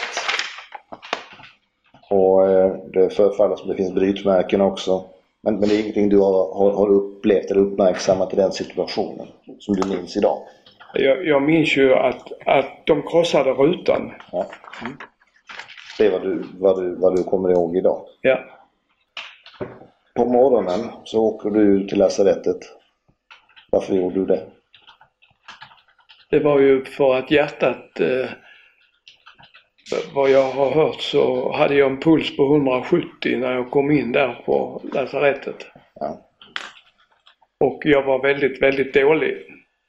N: Och det förefaller som det finns brytmärken också. Men det är ingenting du har upplevt eller uppmärksammat i den situationen som du minns idag?
K: Jag minns ju att de krossade rutan.
N: Ja. Det är vad du kommer ihåg idag.
K: Ja.
N: På morgonen så åker du till lasarettet. Varför gjorde du det?
K: Det var ju för att hjärtat, vad jag har hört så hade jag en puls på 170 när jag kom in där på lasarettet.
N: Ja.
K: Och jag var väldigt, väldigt dålig.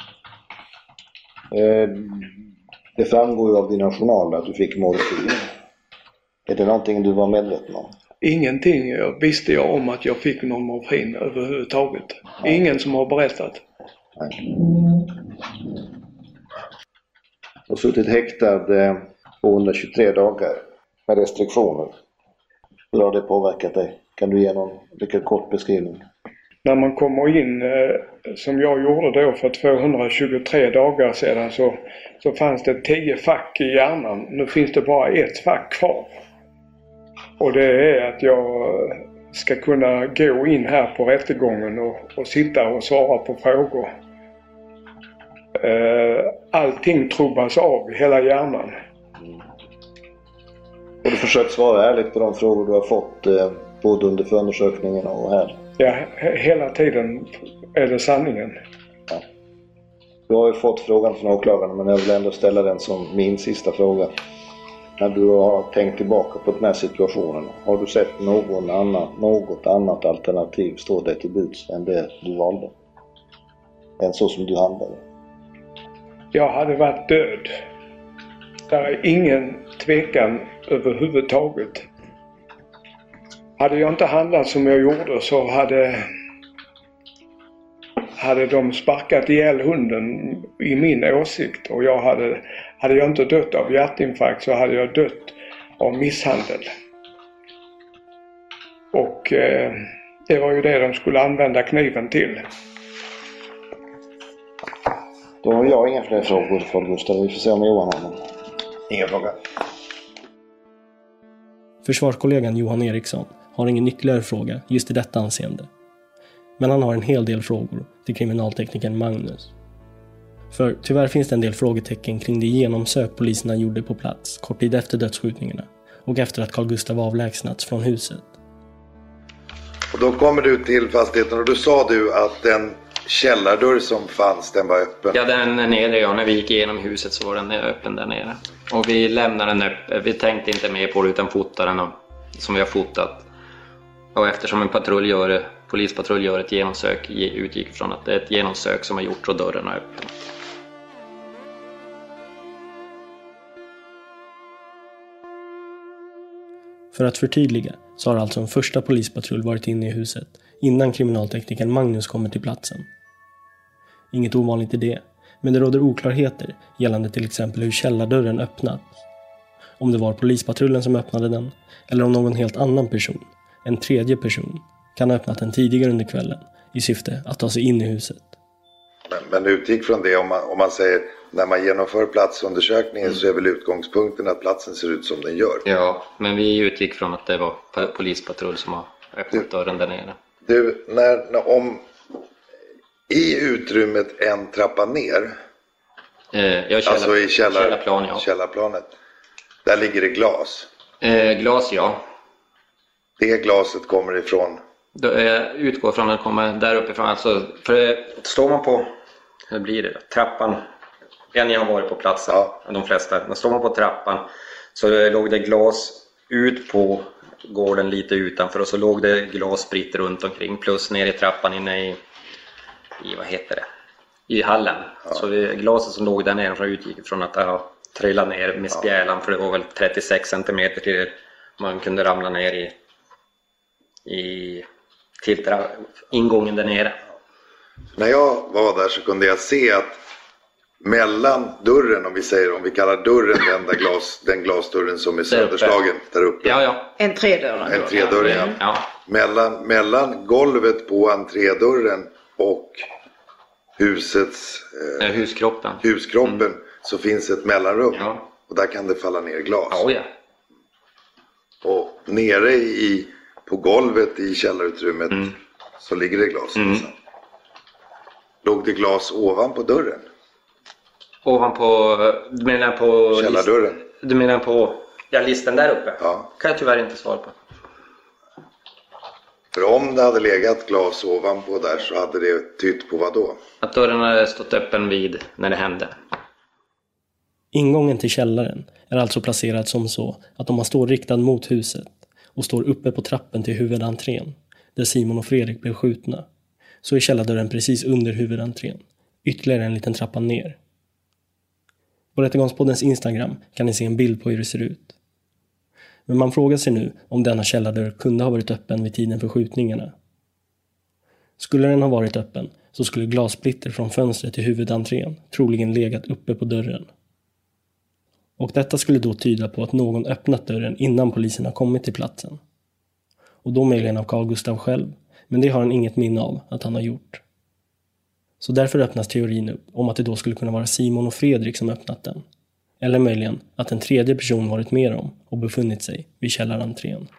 N: Det framgår ju av din journal att du fick morfin. Är det någonting du var medveten om?
K: Ingenting visste jag om att jag fick någon morfin överhuvudtaget. Ja. Ingen som har berättat.
N: Nej. Du har suttit häktad 223 dagar med restriktioner. Hur har det påverkat dig? Kan du ge någon mycket kort beskrivning?
K: När man kommer in, som jag gjorde då för 223 dagar sedan, så fanns det 10 fack i hjärnan. Nu finns det bara ett fack kvar. Och det är att jag ska kunna gå in här på rättegången och sitta och svara på frågor. Allting trubbas av i hela hjärnan.
N: Har du försökt svara ärligt på de frågor du har fått både under förundersökningen och här?
K: Ja, hela tiden är det sanningen.
N: Ja. Du har ju fått frågan från åklagaren, men jag vill ändå ställa den som min sista fråga. När du har tänkt tillbaka på den här situationen, har du sett något annat alternativ stå dig till buds än det du valde? Än så som du handlade?
K: Jag hade varit död. Där är ingen tvekan överhuvudtaget. Hade jag inte handlat som jag gjorde så hade de sparkat ihjäl hunden i min åsikt. Och hade jag inte dött av hjärtinfarkt så hade jag dött av misshandel. Och det var ju det de skulle använda kniven till.
N: Då har jag inga fler frågor för Gustav. Vi får se om Johan har någon.
M: Ingen fråga.
E: Försvarskollegan Johan Eriksson har ingen ytterligare fråga just i detta anseende. Men han har en hel del frågor till kriminalteknikern Magnus. För tyvärr finns det en del frågetecken kring det genomsök poliserna gjorde på plats kort tid efter dödsskjutningarna och efter att Carl Gustav avlägsnats från huset.
L: Och då kommer du till fastigheten och då sa du att den källardörr som fanns, den var öppen.
H: Ja, den är nere. Ja, när vi gick igenom huset så var den öppen där nere. Och vi lämnade den öppen. Vi tänkte inte mer på det utan fotade den som vi har fotat. Och eftersom en polispatrull gör ett genomsök utgick från att det är ett genomsök som har gjort och dörren är öppen.
E: För att förtydliga så har alltså en första polispatrull varit inne i huset innan kriminalteknikern Magnus kommer till platsen. Inget ovanligt i det, men det råder oklarheter gällande till exempel hur källardörren öppnats. Om det var polispatrullen som öppnade den, eller om någon helt annan person, en tredje person, kan ha öppnat den tidigare under kvällen i syfte att ta sig in i huset.
L: Men utgick från det, om man säger när man genomför platsundersökningen så är väl utgångspunkten att platsen ser ut som den gör.
H: Ja, men vi utgick från att det var polispatrull som har öppnat dörren där nere.
L: Du, om i utrymmet en trappa ner, alltså i källarplanet, där ligger det glas.
H: Glas, ja.
L: Det glaset kommer ifrån?
H: Jag utgår från att det kommer där uppifrån. Alltså, för står man på, hur blir det? Trappan. Jag har varit på platsen, de flesta. Men står man på trappan så låg det glas ut på gården lite utanför. Och så låg det glas spritt runt omkring. Plus ner i trappan inne i vad heter det? I hallen. Ja. Så glaset som låg där nere utgick från att det trillade ner med spjälan. För det var väl 36 cm till man kunde ramla ner till ingången där nere.
L: När jag var där så kunde jag se att mellan dörren, om vi kallar dörren den glasdörren som är sönderslagen där uppe.
H: Ja.
O: Entrédörren.
L: Entrédörren, ja. Mellan golvet på entrédörren och husets
H: huskroppen
L: så finns ett mellanrum. Och där kan det falla ner glas. Och nere på golvet i källarutrymmet så ligger det glas. Låg det glas ovanpå dörren?
H: Ovanpå, du menar på
L: källardörren?
H: Du menar på listen där uppe?
L: Ja.
H: Kan jag tyvärr inte svara på.
L: För om det hade legat glas ovanpå där så hade det tytt på vad då?
H: Att dörren hade stått öppen vid när det hände.
E: Ingången till källaren är alltså placerad som så att om man står riktad mot huset och står uppe på trappen till huvudentrén där Simon och Fredrik blev skjutna, så är källardörren precis under huvudentrén, ytterligare en liten trappa ner. På Rättegångspoddens Instagram kan ni se en bild på hur det ser ut. Men man frågar sig nu om denna källardörr kunde ha varit öppen vid tiden för skjutningarna. Skulle den ha varit öppen så skulle glassplitter från fönstret till huvudentrén troligen legat uppe på dörren. Och detta skulle då tyda på att någon öppnat dörren innan polisen har kommit till platsen. Och då möjligen av Carl Gustaf själv, men det har han inget minne av att han har gjort. Så därför öppnas teorin upp om att det då skulle kunna vara Simon och Fredrik som öppnat den. Eller möjligen att en tredje person varit med dem och befunnit sig vid källarentrén.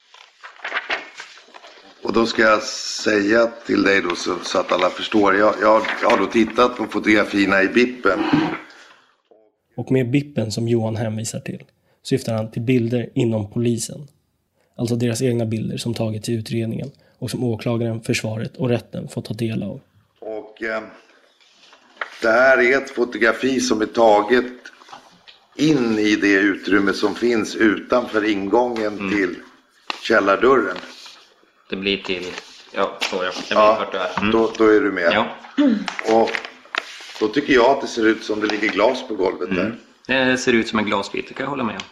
L: Och då ska jag säga till dig då så att alla förstår. Jag har då tittat på fotografierna i bippen.
E: Och med bippen som Johan hänvisar till syftar han till bilder inom polisen. Alltså deras egna bilder som tagits i utredningen och som åklagaren, försvaret och rätten får ta del av.
L: Och det här är ett fotografi som är taget in i det utrymme som finns utanför ingången till källardörren.
H: Det blir till, så jag vet vart du är.
L: Då är du med.
H: Ja.
L: Och då tycker jag att det ser ut som det ligger glas på golvet där.
H: Det ser ut som en glasbit, det kan jag hålla med om.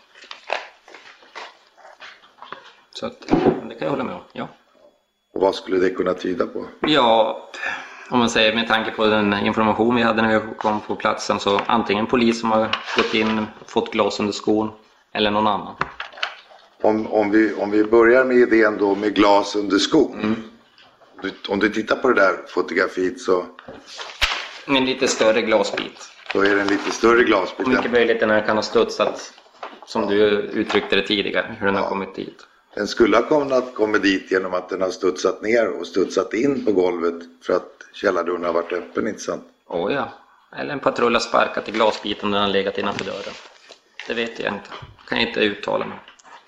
H: Så att, det kan jag hålla med om, ja.
L: Och vad skulle det kunna tyda på?
H: Ja, om man säger med tanke på den information vi hade när vi kom på platsen, så antingen polis som har gått in och fått glas under skon eller någon annan.
L: Om vi börjar med idén då med glas under skon. Om du tittar på det där fotografiet så...
H: En lite större glasbit.
L: Då är det en lite större glasbit.
H: Mycket möjligt den här kan ha studsat, som du uttryckte det tidigare, hur den har kommit dit.
L: Den skulle ha kommit dit genom att den har studsat ner och studsat in på golvet för att källardörren har varit öppen, inte sant?
H: Ja. Eller en patrull har sparkat i glasbiten när den har legat innanför dörren. Det vet jag inte. Kan jag inte uttala mig.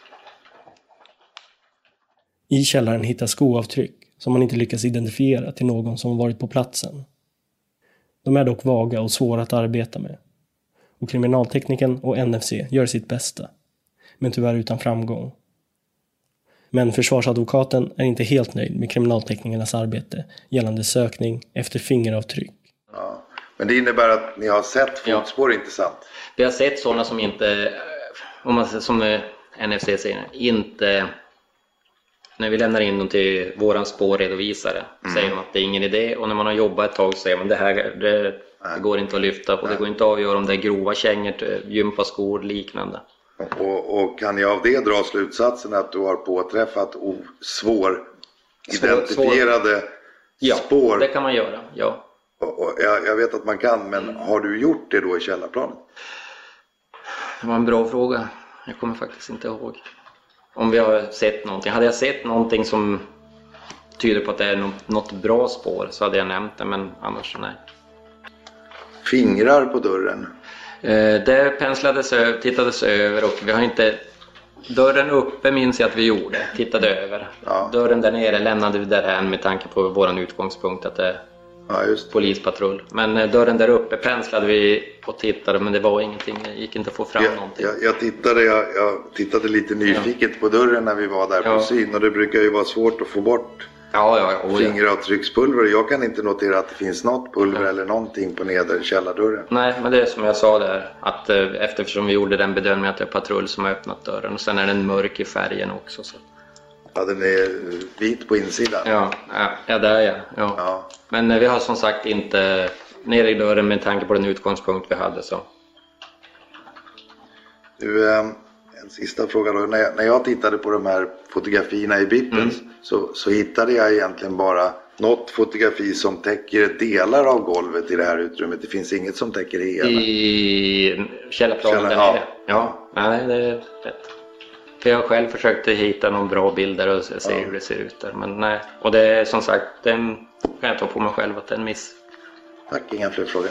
E: I källaren hittas skoavtryck som man inte lyckas identifiera till någon som varit på platsen. De är dock vaga och svåra att arbeta med. Och kriminaltekniken och NFC gör sitt bästa. Men tyvärr utan framgång. Men försvarsadvokaten är inte helt nöjd med kriminalteknikernas arbete gällande sökning efter fingeravtryck.
L: Ja, men det innebär att ni har sett fotspår, inte sant?
H: Vi har sett sådana som inte, som NFC säger, inte... När vi lämnar in dem till våran spårredovisare säger de att det är ingen idé. Och när man har jobbat ett tag så säger man det går inte att lyfta. Och det går inte att avgöra om det är grova kängor, gympaskor, liknande.
L: Och kan jag av det dra slutsatsen att du har påträffat svåridentifierade spår?
H: Ja, det kan man göra, ja.
L: Och jag vet att man kan, men har du gjort det då i källarplanet?
H: Det var en bra fråga. Jag kommer faktiskt inte ihåg. Om vi har sett någonting. Hade jag sett någonting som tyder på att det är något bra spår så hade jag nämnt det, men annars nej.
L: Fingrar på dörren?
H: Det tittades över och vi har inte... Dörren uppe minns jag att vi gjorde, tittade över. Ja. Dörren där nere lämnade vi därhän med tanke på våran utgångspunkt att det är polispatrull. Men dörren där uppe penslade vi och tittade, men det var ingenting, det gick inte att få fram någonting.
L: Jag tittade lite nyfiket på dörren när vi var där på syn, och det brukar ju vara svårt att få bort fingeravtryckspulver. Jag kan inte notera att det finns något pulver eller någonting på nedre källardörren.
H: Nej, men det är som jag sa där, att eftersom vi gjorde den bedömningen att det är patrull som har öppnat dörren, och sen är den mörk i färgen också. Så.
L: Ja, den är vit på insidan.
H: Ja, där är jag. Ja. Men vi har som sagt inte nere i dörren med tanke på den utgångspunkt vi hade. Så.
L: Du, en sista fråga då. När jag tittade på de här fotografierna i bippen så hittade jag egentligen bara något fotografi som täcker delar av golvet i det här utrymmet? Det finns inget som täcker hela?
H: I källarplanen där nere? Ja, nej, det är rätt. För jag har själv försökt hitta någon bra bild där och se hur det ser ut där. Men nej, och det är som sagt, den kan jag ta på mig själv att det är en miss.
L: Tack, inga fler frågor.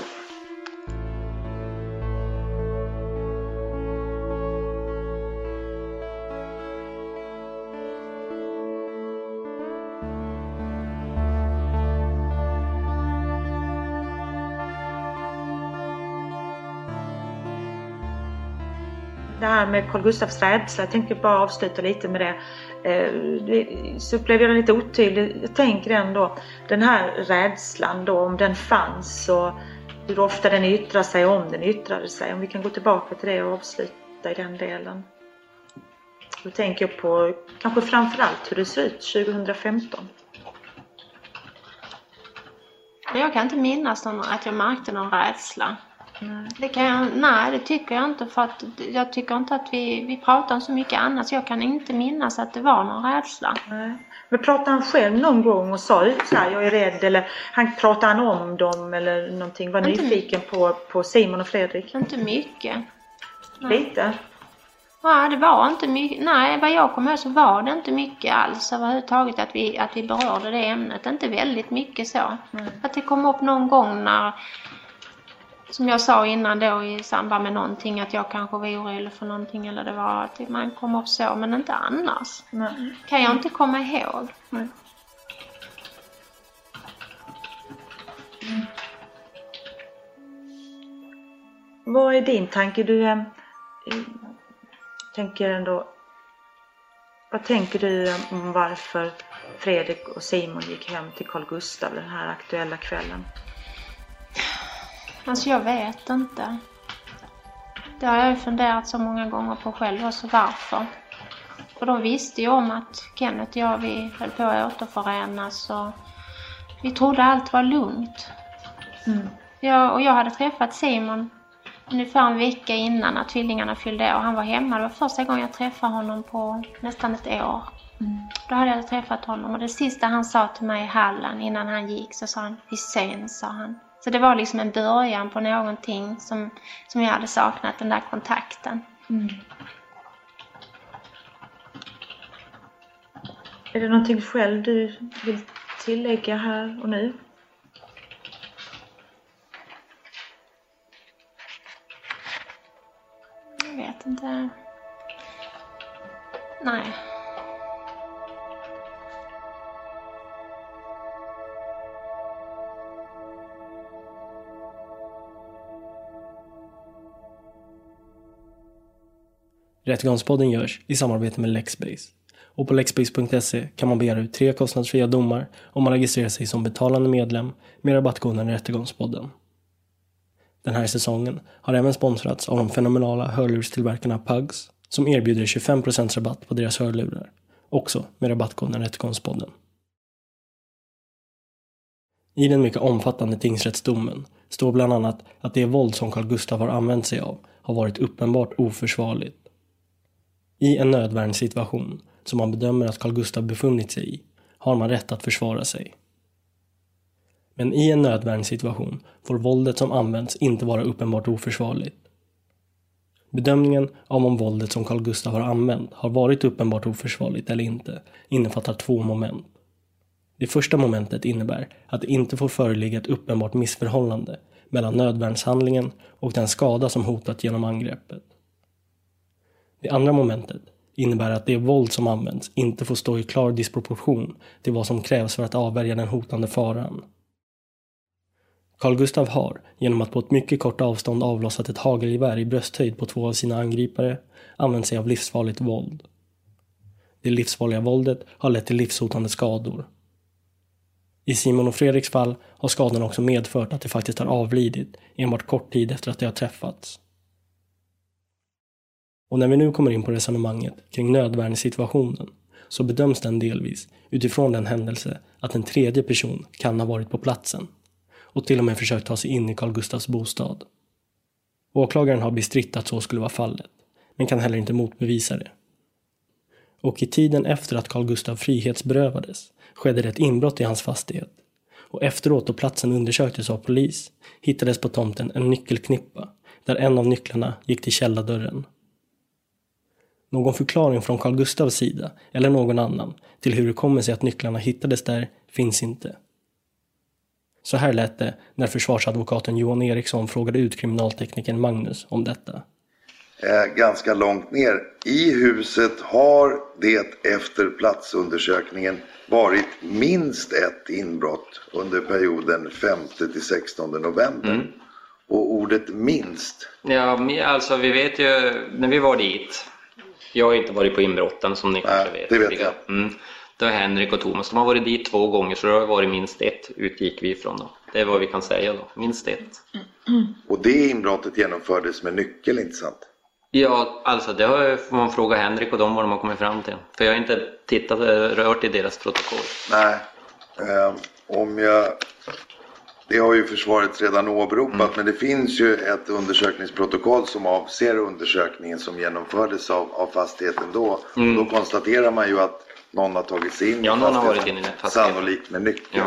F: Det här med Carl Gustafs rädsla, jag tänker bara avsluta lite med det. Så upplevde jag det lite otydligt. Jag tänker ändå, den här rädslan då, om den fanns och hur ofta den yttrar sig, om den yttrade sig. Om vi kan gå tillbaka till det och avsluta i den delen. Då tänker jag på kanske framförallt hur det ser ut 2015.
T: Jag kan inte minnas att jag märkte någon rädsla. Det tycker jag inte, för att jag tycker inte att vi pratar om så mycket annat, så jag kan inte minnas att det var någon rädsla.
F: Nej. Men pratade han själv någon gång och sa ut så här, jag är rädd, eller pratade han om dem eller någonting, var nyfiken på Simon och Fredrik?
T: Inte mycket.
F: Lite?
T: Ja, det var inte mycket. Nej, vad jag kommer ihåg så var det inte mycket alls överhuvudtaget att vi berörde det ämnet. Inte väldigt mycket så. Att det kom upp någon gång när, som jag sa innan då, i samband med någonting, att jag kanske var orolig för någonting, eller det var att man kom upp så, men inte annars. Kan jag inte komma ihåg.
F: Vad är din tanke? Du tänker ändå, vad tänker du om varför Fredrik och Simon gick hem till Carl Gustaf den här aktuella kvällen?
T: Alltså jag vet inte. Det har jag ju funderat så många gånger på själv, och så varför. För de visste ju om att Kenneth och jag, vi höll på att återförenas, och vi trodde allt var lugnt. Jag hade träffat Simon ungefär en vecka innan när tvillingarna fyllde år. Han var hemma. Det var första gången jag träffade honom på nästan ett år. Då hade jag träffat honom, och det sista han sa till mig i hallen innan han gick, så sa han, vi ses, sa han. Så det var liksom en början på någonting som jag hade saknat, den där kontakten.
F: Är det någonting själv du vill tillägga här och nu?
T: Jag vet inte. Nej.
E: Rättegångspodden görs i samarbete med Lexbase. Och på lexbase.se kan man begära ut 3 kostnadsfria domar om man registrerar sig som betalande medlem med rabattkoden Rättegångspodden. Den här säsongen har även sponsrats av de fenomenala hörlurstillverkarna Pugs, som erbjuder 25% rabatt på deras hörlurar, också med rabattkoden Rättegångspodden. I den mycket omfattande tingsrättsdomen står bland annat att det våld som Carl Gustaf har använt sig av har varit uppenbart oförsvarligt. I en nödvärnssituation som man bedömer att Carl Gustaf befunnit sig i har man rätt att försvara sig. Men i en nödvärnssituation får våldet som används inte vara uppenbart oförsvarligt. Bedömningen av om våldet som Carl Gustaf har använt har varit uppenbart oförsvarligt eller inte innefattar 2 moment. Det första momentet innebär att det inte får föreligga ett uppenbart missförhållande mellan nödvärnshandlingen och den skada som hotat genom angreppet. Det andra momentet innebär att det våld som används inte får stå i klar disproportion till vad som krävs för att avvärja den hotande faran. Carl Gustaf har, genom att på ett mycket kort avstånd avlossat ett hagelgevär i brösthöjd på 2 av sina angripare, använt sig av livsfarligt våld. Det livsfarliga våldet har lett till livshotande skador. I Simon och Fredriks fall har skadan också medfört att de faktiskt har avlidit enbart kort tid efter att de har träffats. Och när vi nu kommer in på resonemanget kring nödvärnssituationen så bedöms den delvis utifrån den händelse att en tredje person kan ha varit på platsen och till och med försökt ta sig in i Carl Gustafs bostad. Åklagaren har bestritt att så skulle vara fallet, men kan heller inte motbevisa det. Och i tiden efter att Carl Gustaf frihetsberövades skedde det ett inbrott i hans fastighet. Och efteråt, då platsen undersöktes av polis, hittades på tomten en nyckelknippa där en av nycklarna gick till källardörren. Någon förklaring från Carl Gustavs sida eller någon annan till hur det kommer sig att nycklarna hittades där finns inte. Så här lät det när försvarsadvokaten Johan Eriksson frågade ut kriminalteknikern Magnus om detta.
L: Ganska långt ner i huset har det efter platsundersökningen varit minst ett inbrott under perioden 5 till 16 november. Och ordet minst.
H: Ja, alltså vi vet ju när vi var dit. Jag har inte varit på inbrotten som ni kanske vet.
L: Det vet jag.
H: Det är Henrik och Thomas. De har varit dit 2 gånger så det har varit minst ett utgick vi ifrån då. Det är vad vi kan säga då. Minst ett.
L: Och det inbrottet genomfördes med nyckel, inte sant?
H: Ja, alltså det får man fråga Henrik och dem vad de har kommit fram till. För jag har inte rört i deras protokoll.
L: Nej, det har ju försvaret redan åberopat, men det finns ju ett undersökningsprotokoll som avser undersökningen som genomfördes av fastigheten då. Och då konstaterar man ju att någon har tagit sig in i
H: någon har varit inne i fastigheten.
L: Sannolikt med nyckel.
H: Ja.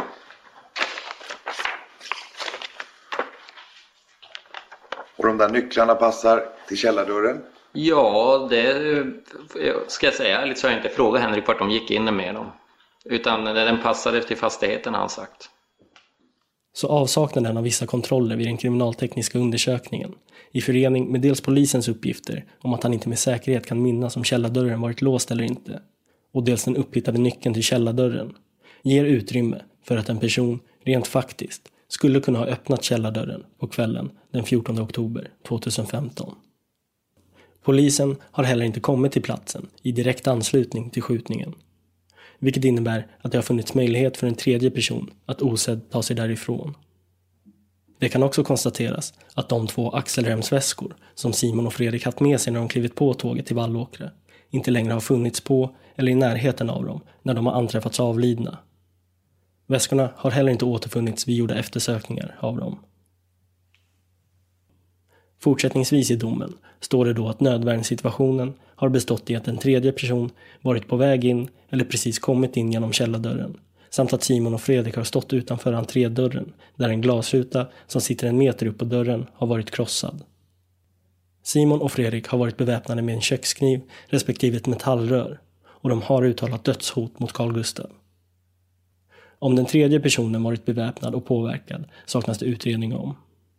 L: Och de där nycklarna passar till källardörren?
H: Ja, det ska jag säga. Ärligt så har jag inte frågat Henrik vart de gick in med dem. Utan den passade till fastigheten har han sagt.
E: Så avsaknaden av vissa kontroller vid den kriminaltekniska undersökningen i förening med dels polisens uppgifter om att han inte med säkerhet kan minnas om källardörren varit låst eller inte och dels den upphittade nyckeln till källardörren ger utrymme för att en person rent faktiskt skulle kunna ha öppnat källardörren på kvällen den 14 oktober 2015. Polisen har heller inte kommit till platsen i direkt anslutning till skjutningen. Vilket innebär att det har funnits möjlighet för en tredje person att osedd ta sig därifrån. Det kan också konstateras att de 2 axelremsväskor som Simon och Fredrik haft med sig när de klivit på tåget till Vallåkra inte längre har funnits på eller i närheten av dem när de har anträffats avlidna. Väskorna har heller inte återfunnits vid gjorda eftersökningar av dem. Fortsättningsvis i domen står det då att nödvärnssituationen har bestått i att en tredje person varit på väg in eller precis kommit in genom källardörren samt att Simon och Fredrik har stått utanför entrédörren där en glasruta som sitter 1 meter upp på dörren har varit krossad. Simon och Fredrik har varit beväpnade med en kökskniv respektive ett metallrör och de har uttalat dödshot mot Carl Gustav. Om den tredje personen varit beväpnad och påverkad saknas det utredning om.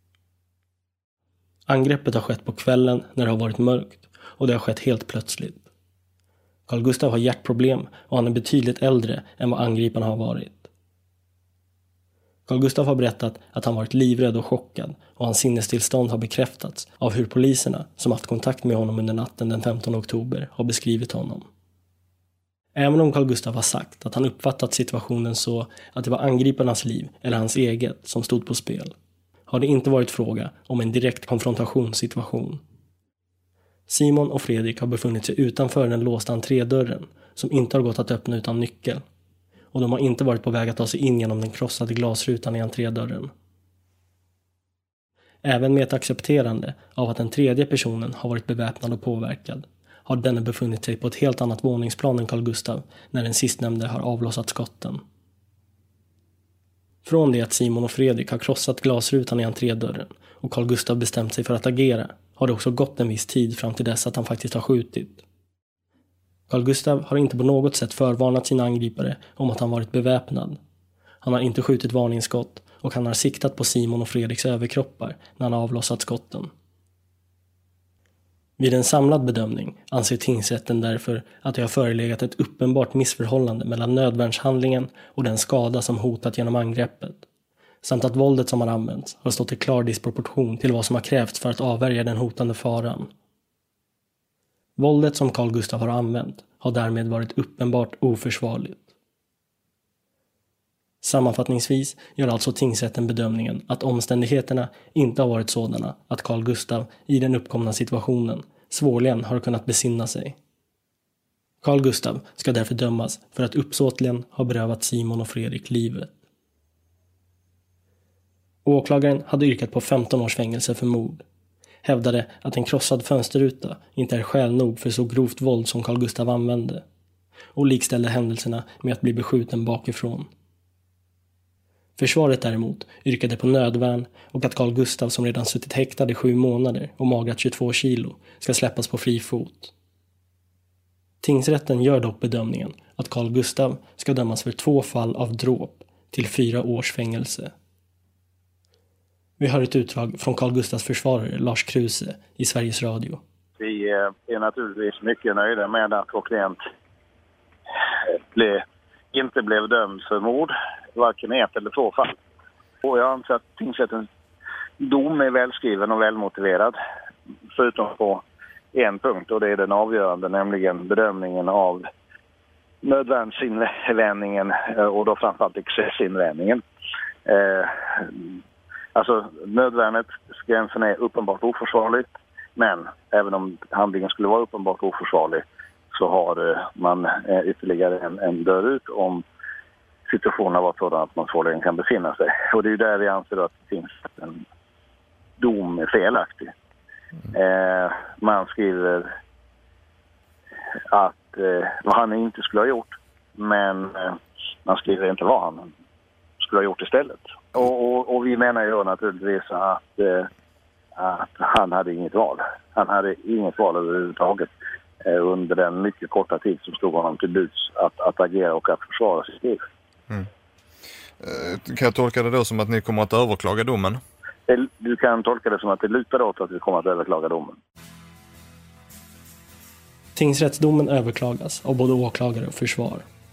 E: Angreppet har skett på kvällen när det har varit mörkt och det har skett helt plötsligt. Carl Gustav har hjärtproblem och han är betydligt äldre än vad angriparna har varit. Carl Gustav har berättat att han varit livrädd och chockad och hans sinnestillstånd har bekräftats av hur poliserna som haft kontakt med honom under natten den 15 oktober har beskrivit honom. Även om Carl Gustav har sagt att han uppfattat situationen så att det var angriparnas liv eller hans eget som stod på spel har det inte varit fråga om en direkt konfrontationssituation. Simon och Fredrik har befunnit sig utanför den låsta entrédörren som inte har gått att öppna utan nyckel och de har inte varit på väg att ta sig in genom den krossade glasrutan i entrédörren. Även med ett accepterande av att den tredje personen har varit beväpnad och påverkad har denne befunnit sig på ett helt annat våningsplan än Carl Gustav när den sistnämnde har avlossat skotten. Från det att Simon och Fredrik har krossat glasrutan i entrédörren och Carl Gustav bestämt sig för att agera har det också gått en viss tid fram till dess att han faktiskt har skjutit. Carl Gustav har inte på något sätt förvarnat sina angripare om att han varit beväpnad. Han har inte skjutit varningsskott och han har siktat på Simon och Fredriks överkroppar när han har avlossat skotten. Vid en samlad bedömning anser tingsrätten därför att det har förelegat ett uppenbart missförhållande mellan nödvärnshandlingen och den skada som hotat genom angreppet, samt att våldet som har använts har stått i klar disproportion till vad som har krävts för att avvärja den hotande faran. Våldet som Carl Gustav har använt har därmed varit uppenbart oförsvarligt. Sammanfattningsvis gör alltså tingsrätten bedömningen att omständigheterna inte har varit sådana att Carl Gustav i den uppkomna situationen svårligen har kunnat besinna sig. Carl Gustav ska därför dömas för att uppsåtligen ha berövat Simon och Fredrik livet. Åklagaren hade yrkat på 15 års fängelse för mord. Hävdade att en krossad fönsterruta inte är skäl nog för så grovt våld som Carl Gustav använde och likställde händelserna med att bli beskjuten bakifrån. Försvaret däremot yrkade på nödvärn och att Carl Gustaf, som redan suttit häktad i 7 månader och magrat 22 kilo, ska släppas på fri fot. Tingsrätten gör dock bedömningen att Carl Gustaf ska dömas för 2 fall av dråp till 4 års fängelse. Vi har ett utdrag från Carl Gustafs försvarare Lars Kruse i Sveriges Radio.
N: Vi är naturligtvis mycket nöjda med att vår klient inte blev dömd för mord, varken 1 eller 2 fall. Och jag anser att tingsrättens dom är välskriven och välmotiverad, förutom på en punkt, och det är den avgörande, nämligen bedömningen av nödvärnsinvändningen och då framförallt excessinvändningen. Alltså nödvärnsgränsen är uppenbart oförsvarligt, men även om handlingen skulle vara uppenbart oförsvarlig så har man ytterligare en dörr ut om situationen har varit sådan att man svårligen kan befinna sig. Och det är där vi anser att det finns en dom är felaktig. Man skriver att vad han inte skulle ha gjort, men man skriver inte vad han skulle ha gjort istället. Och vi menar ju naturligtvis att han hade inget val. Han hade inget val överhuvudtaget under den mycket korta tid som stod honom till buds att agera och att försvara sitt liv.
U: Mm. Kan jag tolka det då som att ni kommer att överklaga domen?
N: Du kan tolka det som att det lutar åt att vi kommer att överklaga domen.
E: Tingsrättsdomen överklagas av både åklagare och försvar.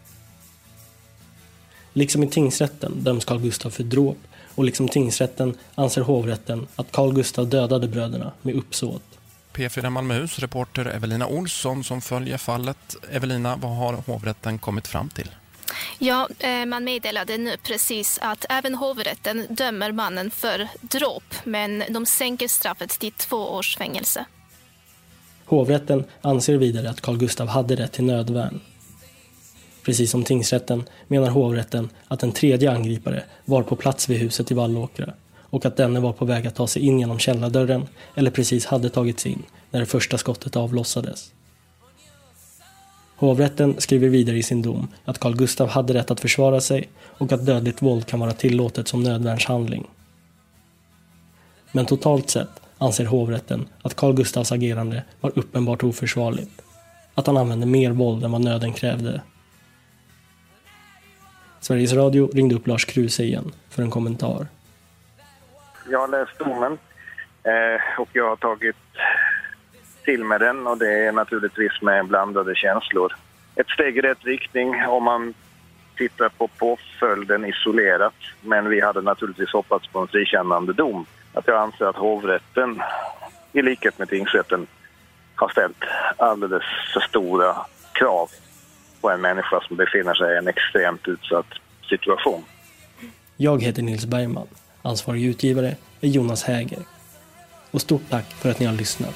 E: Liksom i tingsrätten döms Carl Gustaf för dråp, och liksom tingsrätten anser hovrätten att Carl Gustaf dödade bröderna med uppsåt.
V: P4 Malmöhus reporter Evelina Olsson som följer fallet. Evelina, vad har hovrätten kommit fram till?
W: Ja, man meddelade nu precis att även hovrätten dömer mannen för dråp, men de sänker straffet till 2 års fängelse.
E: Hovrätten anser vidare att Carl Gustaf hade rätt till nödvärn. Precis som tingsrätten menar hovrätten att en tredje angripare var på plats vid huset i Vallåkra och att denne var på väg att ta sig in genom källardörren eller precis hade tagit sig in när det första skottet avlossades. Hovrätten skriver vidare i sin dom att Carl Gustaf hade rätt att försvara sig och att dödligt våld kan vara tillåtet som nödvärnshandling. Men totalt sett anser hovrätten att Carl Gustafs agerande var uppenbart oförsvarligt. Att han använde mer våld än vad nöden krävde. Sveriges Radio ringde upp Lars Kruse igen för en kommentar.
N: Jag har läst domen och jag har tagit till med den, och det är naturligtvis med blandade känslor. Ett steg i rätt riktning om man tittar på påföljden isolerat, men vi hade naturligtvis hoppats på en frikännande dom. Att jag anser att hovrätten, i likhet med tingsrätten, har ställt alldeles för stora krav på en människa som befinner sig i en extremt utsatt situation.
E: Jag heter Nils Bergman. Ansvarig utgivare är Jonas Häger. Och stort tack för att ni har lyssnat.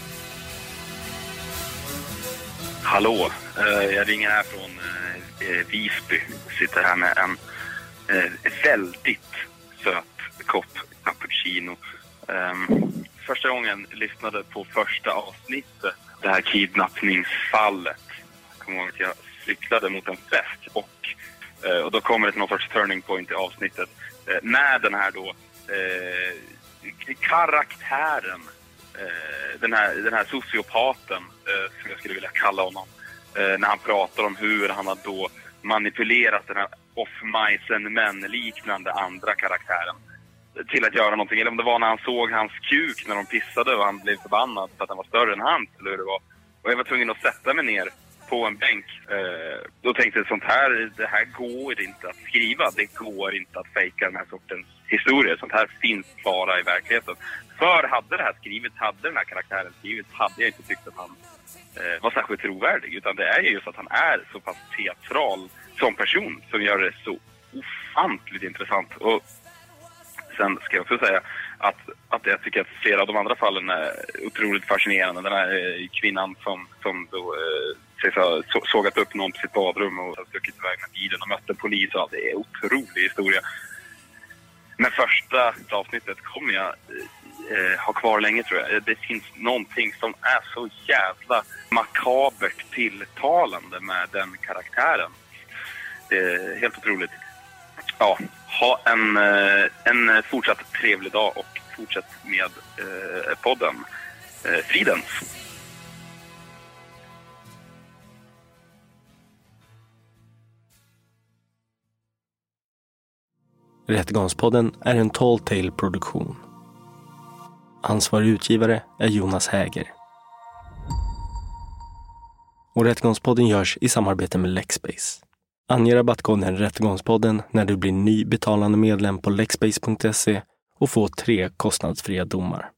X: Hallå, jag ringer här från Visby. Sitter här med en väldigt söt kopp cappuccino. Första gången lyssnade på första avsnittet, det här kidnappningsfallet. Jag kommer ihåg att jag cyklade mot en fest och då kommer det till någon sorts turning point i avsnittet. När den här då karaktären, den här sociopaten som jag skulle vilja kalla honom, när han pratar om hur han har då manipulerat den här off-mice-and-men-liknande andra karaktären till att göra någonting. Eller om det var när han såg hans kuk när de pissade och han blev förbannad för att den var större än hans, eller hur det var. Och jag var tvungen att sätta mig ner på en bänk. Då tänkte jag, det här går inte att skriva. Det går inte att fejka den här sortens historier. Sånt här finns bara i verkligheten. För hade det här skrivits, hade den här karaktären skrivits, hade jag inte tyckt att han var särskilt trovärdig. Utan det är just att han är så pass teatral som person som gör det så ofantligt intressant. Och sen ska jag också säga att jag tycker att flera av de andra fallen är otroligt fascinerande. Den här kvinnan som då sågat upp någon på sitt badrum och stuckit iväg med bilen och mötte polis och allt. Det är en otrolig historia. Men första avsnittet kom jag ha kvar länge, tror jag. Det finns någonting som är så jävla makabert tilltalande med den karaktären. Det är helt otroligt. Ja, ha en fortsatt trevlig dag och fortsätt med podden Fridens.
E: Rättegångspodden är en Tall Tale-produktion. Ansvarig utgivare är Jonas Häger. Och Rättegångspodden görs i samarbete med Lexbase. Ange rabattkoden Rättegångspodden när du blir ny betalande medlem på lexbase.se och få 3 kostnadsfria domar.